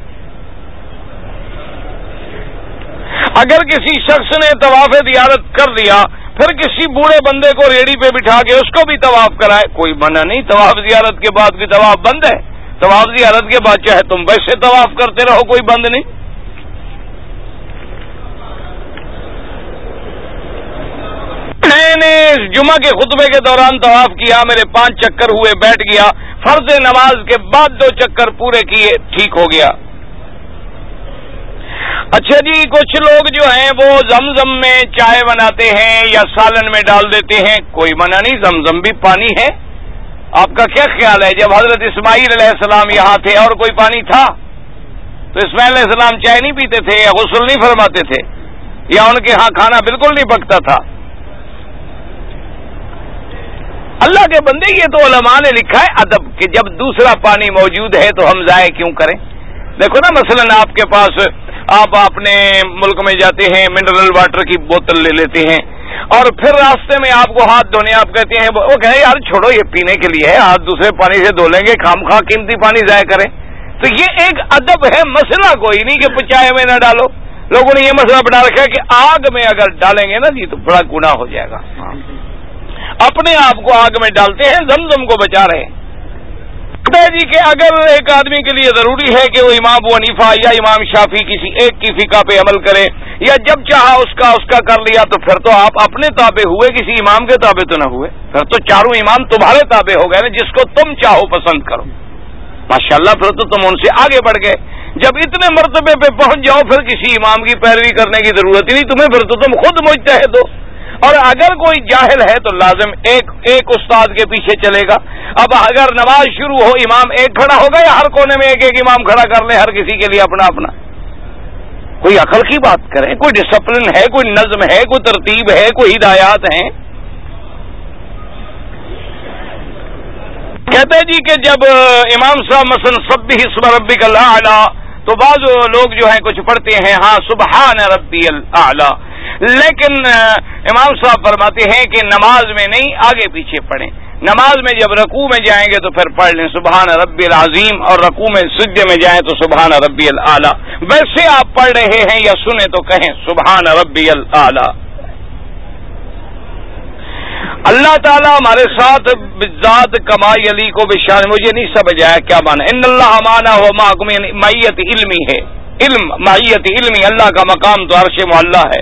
اگر کسی شخص نے طواف زیارت کر دیا پھر کسی بوڑھے بندے کو ریڑھی پہ بٹھا کے اس کو بھی طواف کرائے، کوئی منع نہیں. طواف زیارت کے بعد کی طواف بند ہے. طواف زیارت کے بعد چاہے تم ویسے طواف کرتے رہو، کوئی بند نہیں. میں نے جمعہ کے خطبے کے دوران طواف کیا، میرے پانچ چکر ہوئے، بیٹھ گیا. فرض نماز کے بعد دو چکر پورے کیے، ٹھیک ہو گیا. اچھا جی، کچھ لوگ جو ہیں وہ زمزم میں چائے بناتے ہیں یا سالن میں ڈال دیتے ہیں، کوئی منع نہیں، زمزم بھی پانی ہے. آپ کا کیا خیال ہے؟ جب حضرت اسماعیل علیہ السلام یہاں تھے اور کوئی پانی تھا تو اسماعیل علیہ السلام چائے نہیں پیتے تھے یا غسل نہیں فرماتے تھے یا ان کے ہاں کھانا بالکل نہیں پکتا تھا؟ اللہ کے بندے، یہ تو علماء نے لکھا ہے ادب کہ جب دوسرا پانی موجود ہے تو ہم ضائع کیوں کریں. دیکھو نا، مثلا آپ کے پاس، آپ اپنے ملک میں جاتے ہیں، منرل واٹر کی بوتل لے لیتے ہیں اور پھر راستے میں آپ کو ہاتھ دھونے آپ کہتے ہیں، وہ کہیں یار چھوڑو، یہ پینے کے لیے ہے، ہاتھ دوسرے پانی سے دھو لیں گے، خام خواہ قیمتی پانی ضائع کریں. تو یہ ایک ادب ہے، مسئلہ کوئی نہیں کہ چائے میں نہ ڈالو. لوگوں نے یہ مسئلہ بنا رکھا ہے کہ آگ میں اگر ڈالیں گے نا جی تو بڑا گناہ ہو جائے گا. اپنے آپ کو آگ میں ڈالتے ہیں، زمزم کو بچا رہے ہیں. جی کہ اگر ایک آدمی کے لیے ضروری ہے کہ وہ امام ابو حنیفہ یا امام شافعی کسی ایک کی فقہ پہ عمل کرے یا جب چاہا اس کا اس کا کر لیا، تو پھر تو آپ اپنے تابع ہوئے، کسی امام کے تابع تو نہ ہوئے. پھر تو چاروں امام تمہارے تابع ہو گئے نا، جس کو تم چاہو پسند کرو. ماشاءاللہ، پھر تو تم ان سے آگے بڑھ گئے. جب اتنے مرتبے پہ پہنچ جاؤ پھر کسی امام کی پیروی کرنے کی ضرورت ہی نہیں تمہیں، پھر تو تم خود مجتہد ہو. اور اگر کوئی جاہل ہے تو لازم ایک ایک استاد کے پیچھے چلے گا. اب اگر نماز شروع ہو، امام ایک کھڑا ہوگا یا ہر کونے میں ایک ایک امام کھڑا کر لیں، ہر کسی کے لیے اپنا اپنا؟ کوئی عقل کی بات کریں، کوئی ڈسپلن ہے، کوئی نظم ہے، کوئی ترتیب ہے، کوئی ہدایات ہیں. کہتے جی کہ جب امام صاحب مثلا سبح اسم ربک الاعلی تو بعض لوگ جو ہیں کچھ پڑھتے ہیں ہاں سبحان ربی الاعلی، لیکن امام صاحب فرماتے ہیں کہ نماز میں نہیں، آگے پیچھے پڑھیں. نماز میں جب رکوع میں جائیں گے تو پھر پڑھ لیں سبحان ربی العظیم، اور رکوع میں سجدے میں جائیں تو سبحان ربی الاعلی. ویسے آپ پڑھ رہے ہیں یا سنیں تو کہیں سبحان ربی الاعلی. اللہ تعالیٰ ہمارے ساتھ بذات کما علی کو بشان، مجھے نہیں سمجھ آیا کیا مانا ان اللہ معنا ہو معکم، معیت علمی ہے، علم معیت علمی، اللہ کا مقام تو عرش معلی ہے.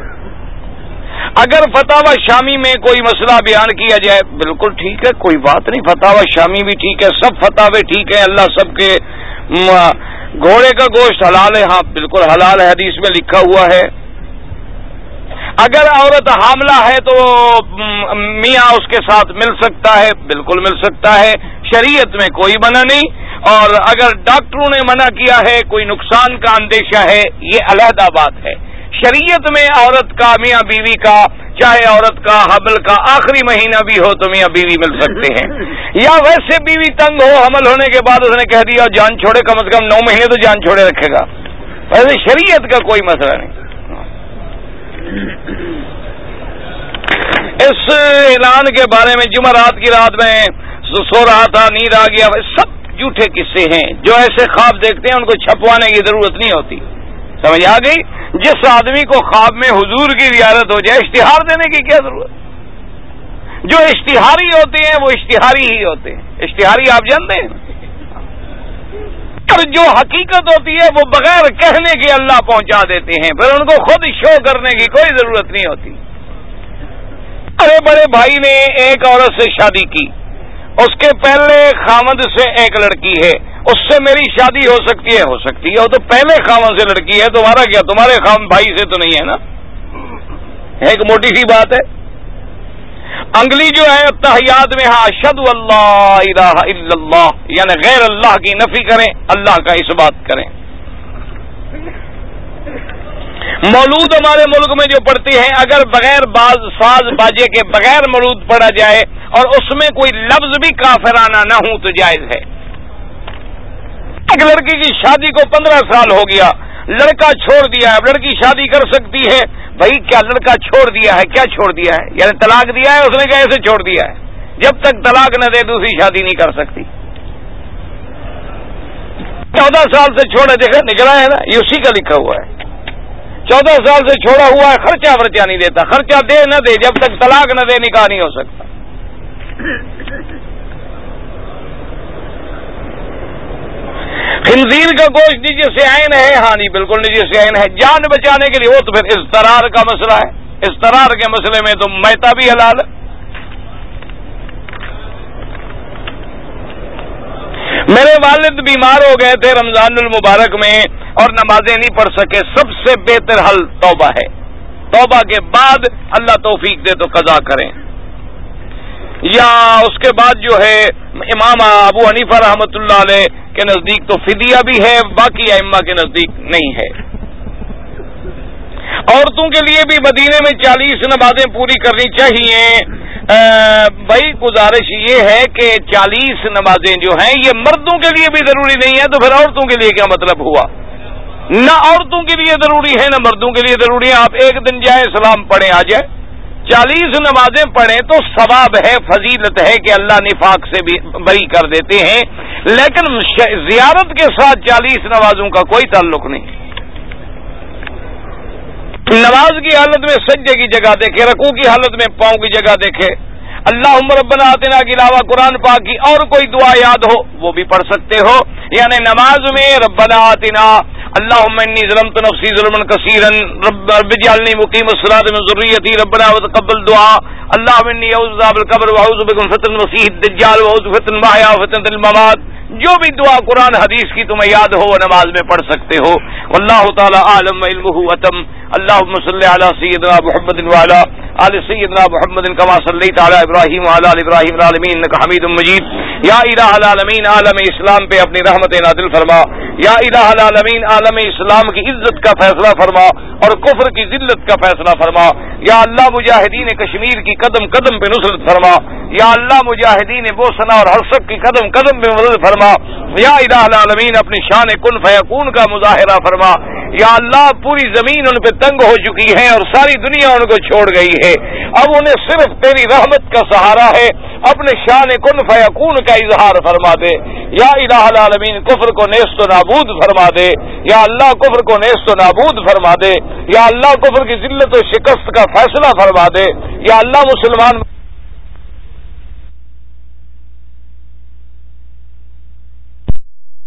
اگر فتاوی شامی میں کوئی مسئلہ بیان کیا جائے بالکل ٹھیک ہے، کوئی بات نہیں، فتاوی شامی بھی ٹھیک ہے، سب فتاوے ٹھیک ہے، اللہ سب کے. گھوڑے کا گوشت حلال ہے، ہاں بالکل حلال ہے، حدیث میں لکھا ہوا ہے. اگر عورت حاملہ ہے تو میاں اس کے ساتھ مل سکتا ہے، بالکل مل سکتا ہے، شریعت میں کوئی منع نہیں. اور اگر ڈاکٹروں نے منع کیا ہے، کوئی نقصان کا اندیشہ ہے، یہ علیحدہ بات ہے. شریعت میں عورت کا، میاں بیوی کا، چاہے عورت کا حمل کا آخری مہینہ بھی ہو تو میاں بیوی مل سکتے ہیں. یا ویسے بیوی تنگ ہو، حمل ہونے کے بعد اس نے کہہ دیا جان چھوڑے، کم از کم نو مہینے تو جان چھوڑے رکھے گا. ویسے شریعت کا کوئی مسئلہ نہیں. اس اعلان کے بارے میں جمعرات کی رات میں سو رہا تھا، نیند آ گیا، سب جھوٹے قصے ہیں. جو ایسے خواب دیکھتے ہیں ان کو چھپوانے کی ضرورت نہیں ہوتی. سمجھ آ گئی؟ جس آدمی کو خواب میں حضور کی زیارت ہو جائے، اشتہار دینے کی کیا ضرورت؟ جو اشتہاری ہوتے ہیں وہ اشتہاری ہی ہوتے ہیں. اشتہاری آپ جانتے ہیں، اور جو حقیقت ہوتی ہے وہ بغیر کہنے کے اللہ پہنچا دیتے ہیں، پھر ان کو خود شو کرنے کی کوئی ضرورت نہیں ہوتی. ارے بڑے بھائی نے ایک عورت سے شادی کی، اس کے پہلے خامد سے ایک لڑکی ہے، اس سے میری شادی ہو سکتی ہے؟ ہو سکتی ہے، وہ تو پہلے خامد سے لڑکی ہے، تمہارا کیا؟ تمہارے خامد بھائی سے تو نہیں ہے نا، ایک موٹی سی بات ہے. انگلی جو ہے تحیات میں ہاں اشہد اللہ الہ الا اللہ، یعنی غیر اللہ کی نفی کریں، اللہ کا اثبات کریں۔ مولود ہمارے ملک میں جو پڑھتی ہیں، اگر بغیر باز ساز باجے کے بغیر مولود پڑھا جائے اور اس میں کوئی لفظ بھی کافرانہ نہ ہو تو جائز ہے۔ ایک لڑکی کی شادی کو پندرہ سال ہو گیا، لڑکا چھوڑ دیا ہے، لڑکی شادی کر سکتی ہے؟ بھائی کیا لڑکا چھوڑ دیا ہے؟ کیا چھوڑ دیا ہے؟ یعنی طلاق دیا ہے اس نے، کیا ایسے چھوڑ دیا ہے؟ جب تک طلاق نہ دے دوسری شادی نہیں کر سکتی۔ چودہ سال سے چھوڑا، دیکھا نکلا ہے نا، یہ اسی کا لکھا ہوا ہے۔ چودہ سال سے چھوڑا ہوا ہے، خرچہ ورچہ نہیں دیتا، خرچہ دے نہ دے، جب تک طلاق نہ دے نکاح نہیں ہو سکتا۔ خنزیر کا گوشت نجس عین ہے؟ ہاں نہیں، بالکل نجس عین ہے۔ جان بچانے کے لیے وہ تو پھر اضطرار کا مسئلہ ہے، اضطرار کے مسئلے میں تو میتا بھی حلال ہے۔ میرے والد بیمار ہو گئے تھے رمضان المبارک میں اور نمازیں نہیں پڑھ سکے، سب سے بہتر حل توبہ ہے، توبہ کے بعد اللہ توفیق دے تو قضا کریں، یا اس کے بعد جو ہے امام ابو حنیفہ رحمۃ اللہ علیہ کے نزدیک تو فدیہ بھی ہے، باقی ائمہ کے نزدیک نہیں ہے۔ عورتوں کے لیے بھی مدینے میں چالیس نمازیں پوری کرنی چاہیے۔ بھائی گزارش یہ ہے کہ چالیس نمازیں جو ہیں یہ مردوں کے لیے بھی ضروری نہیں ہے، تو پھر عورتوں کے لیے کیا مطلب ہوا؟ نہ عورتوں کے لیے ضروری ہے نہ مردوں کے لیے ضروری ہے۔ آپ ایک دن جائیں سلام پڑھیں آ جائیں، چالیس نمازیں پڑھیں تو ثواب ہے، فضیلت ہے کہ اللہ نفاق سے بھی بری کر دیتے ہیں، لیکن زیارت کے ساتھ چالیس نمازوں کا کوئی تعلق نہیں۔ نماز کی حالت میں سجدے کی جگہ دیکھے، رکوع کی حالت میں پاؤں کی جگہ دیکھے، اللہم ربنا آتنا کے علاوہ قرآن پاک کی اور کوئی دعا یاد ہو وہ بھی پڑھ سکتے ہو۔ یعنی نماز میں ربنا آتنا، اللہم انی ظلمت نفسی ظلما کثیرا رب اجعلنی مقیم الصلاۃ من ذریتی ربنا وتقبل دعا، اللہم انی اعوذ بک من عذاب القبر واعوذ بک من فتنة المسیح الدجال واعوذ بک من فتنة المحیا وفتنة الممات، جو بھی دعا قرآن حدیث کی تمہیں یاد ہو وہ نماز میں پڑھ سکتے ہو۔ واللہ تعالی اعلم علمہ اتم۔ اللہم صلی علی سیدنا محمد وعلی آل سیدنا محمد کما صلیت علی ابراہیم وعلی آل ابراہیم العالمین انک حمید مجید۔ یا الہ العالمین عالم اسلام پہ اپنی رحمت نازل فرما، یا الہ العالمین عالم اسلام کی عزت کا فیصلہ فرما اور کفر کی ذلت کا فیصلہ فرما۔ یا اللہ مجاہدین کشمیر کی قدم قدم پہ نصرت فرما، یا اللہ مجاہدین بوسنا اور ہرسک کی قدم قدم پہ مدد فرما، یا الہ العالمین اپنی شان کن فیکون کا مظاہرہ فرما۔ یا اللہ پوری زمین ان پہ تنگ ہو چکی ہے اور ساری دنیا ان کو چھوڑ گئی ہے، اب انہیں صرف تیری رحمت کا سہارا ہے، اپنے شان کن فیکون کا اظہار فرما دے۔ یا الہ العالمین کفر کو نیست و نابود فرما دے، یا اللہ کفر کو نیست و نابود فرما دے، یا اللہ کفر کی ذلت و شکست کا فیصلہ فرما دے، یا اللہ مسلمان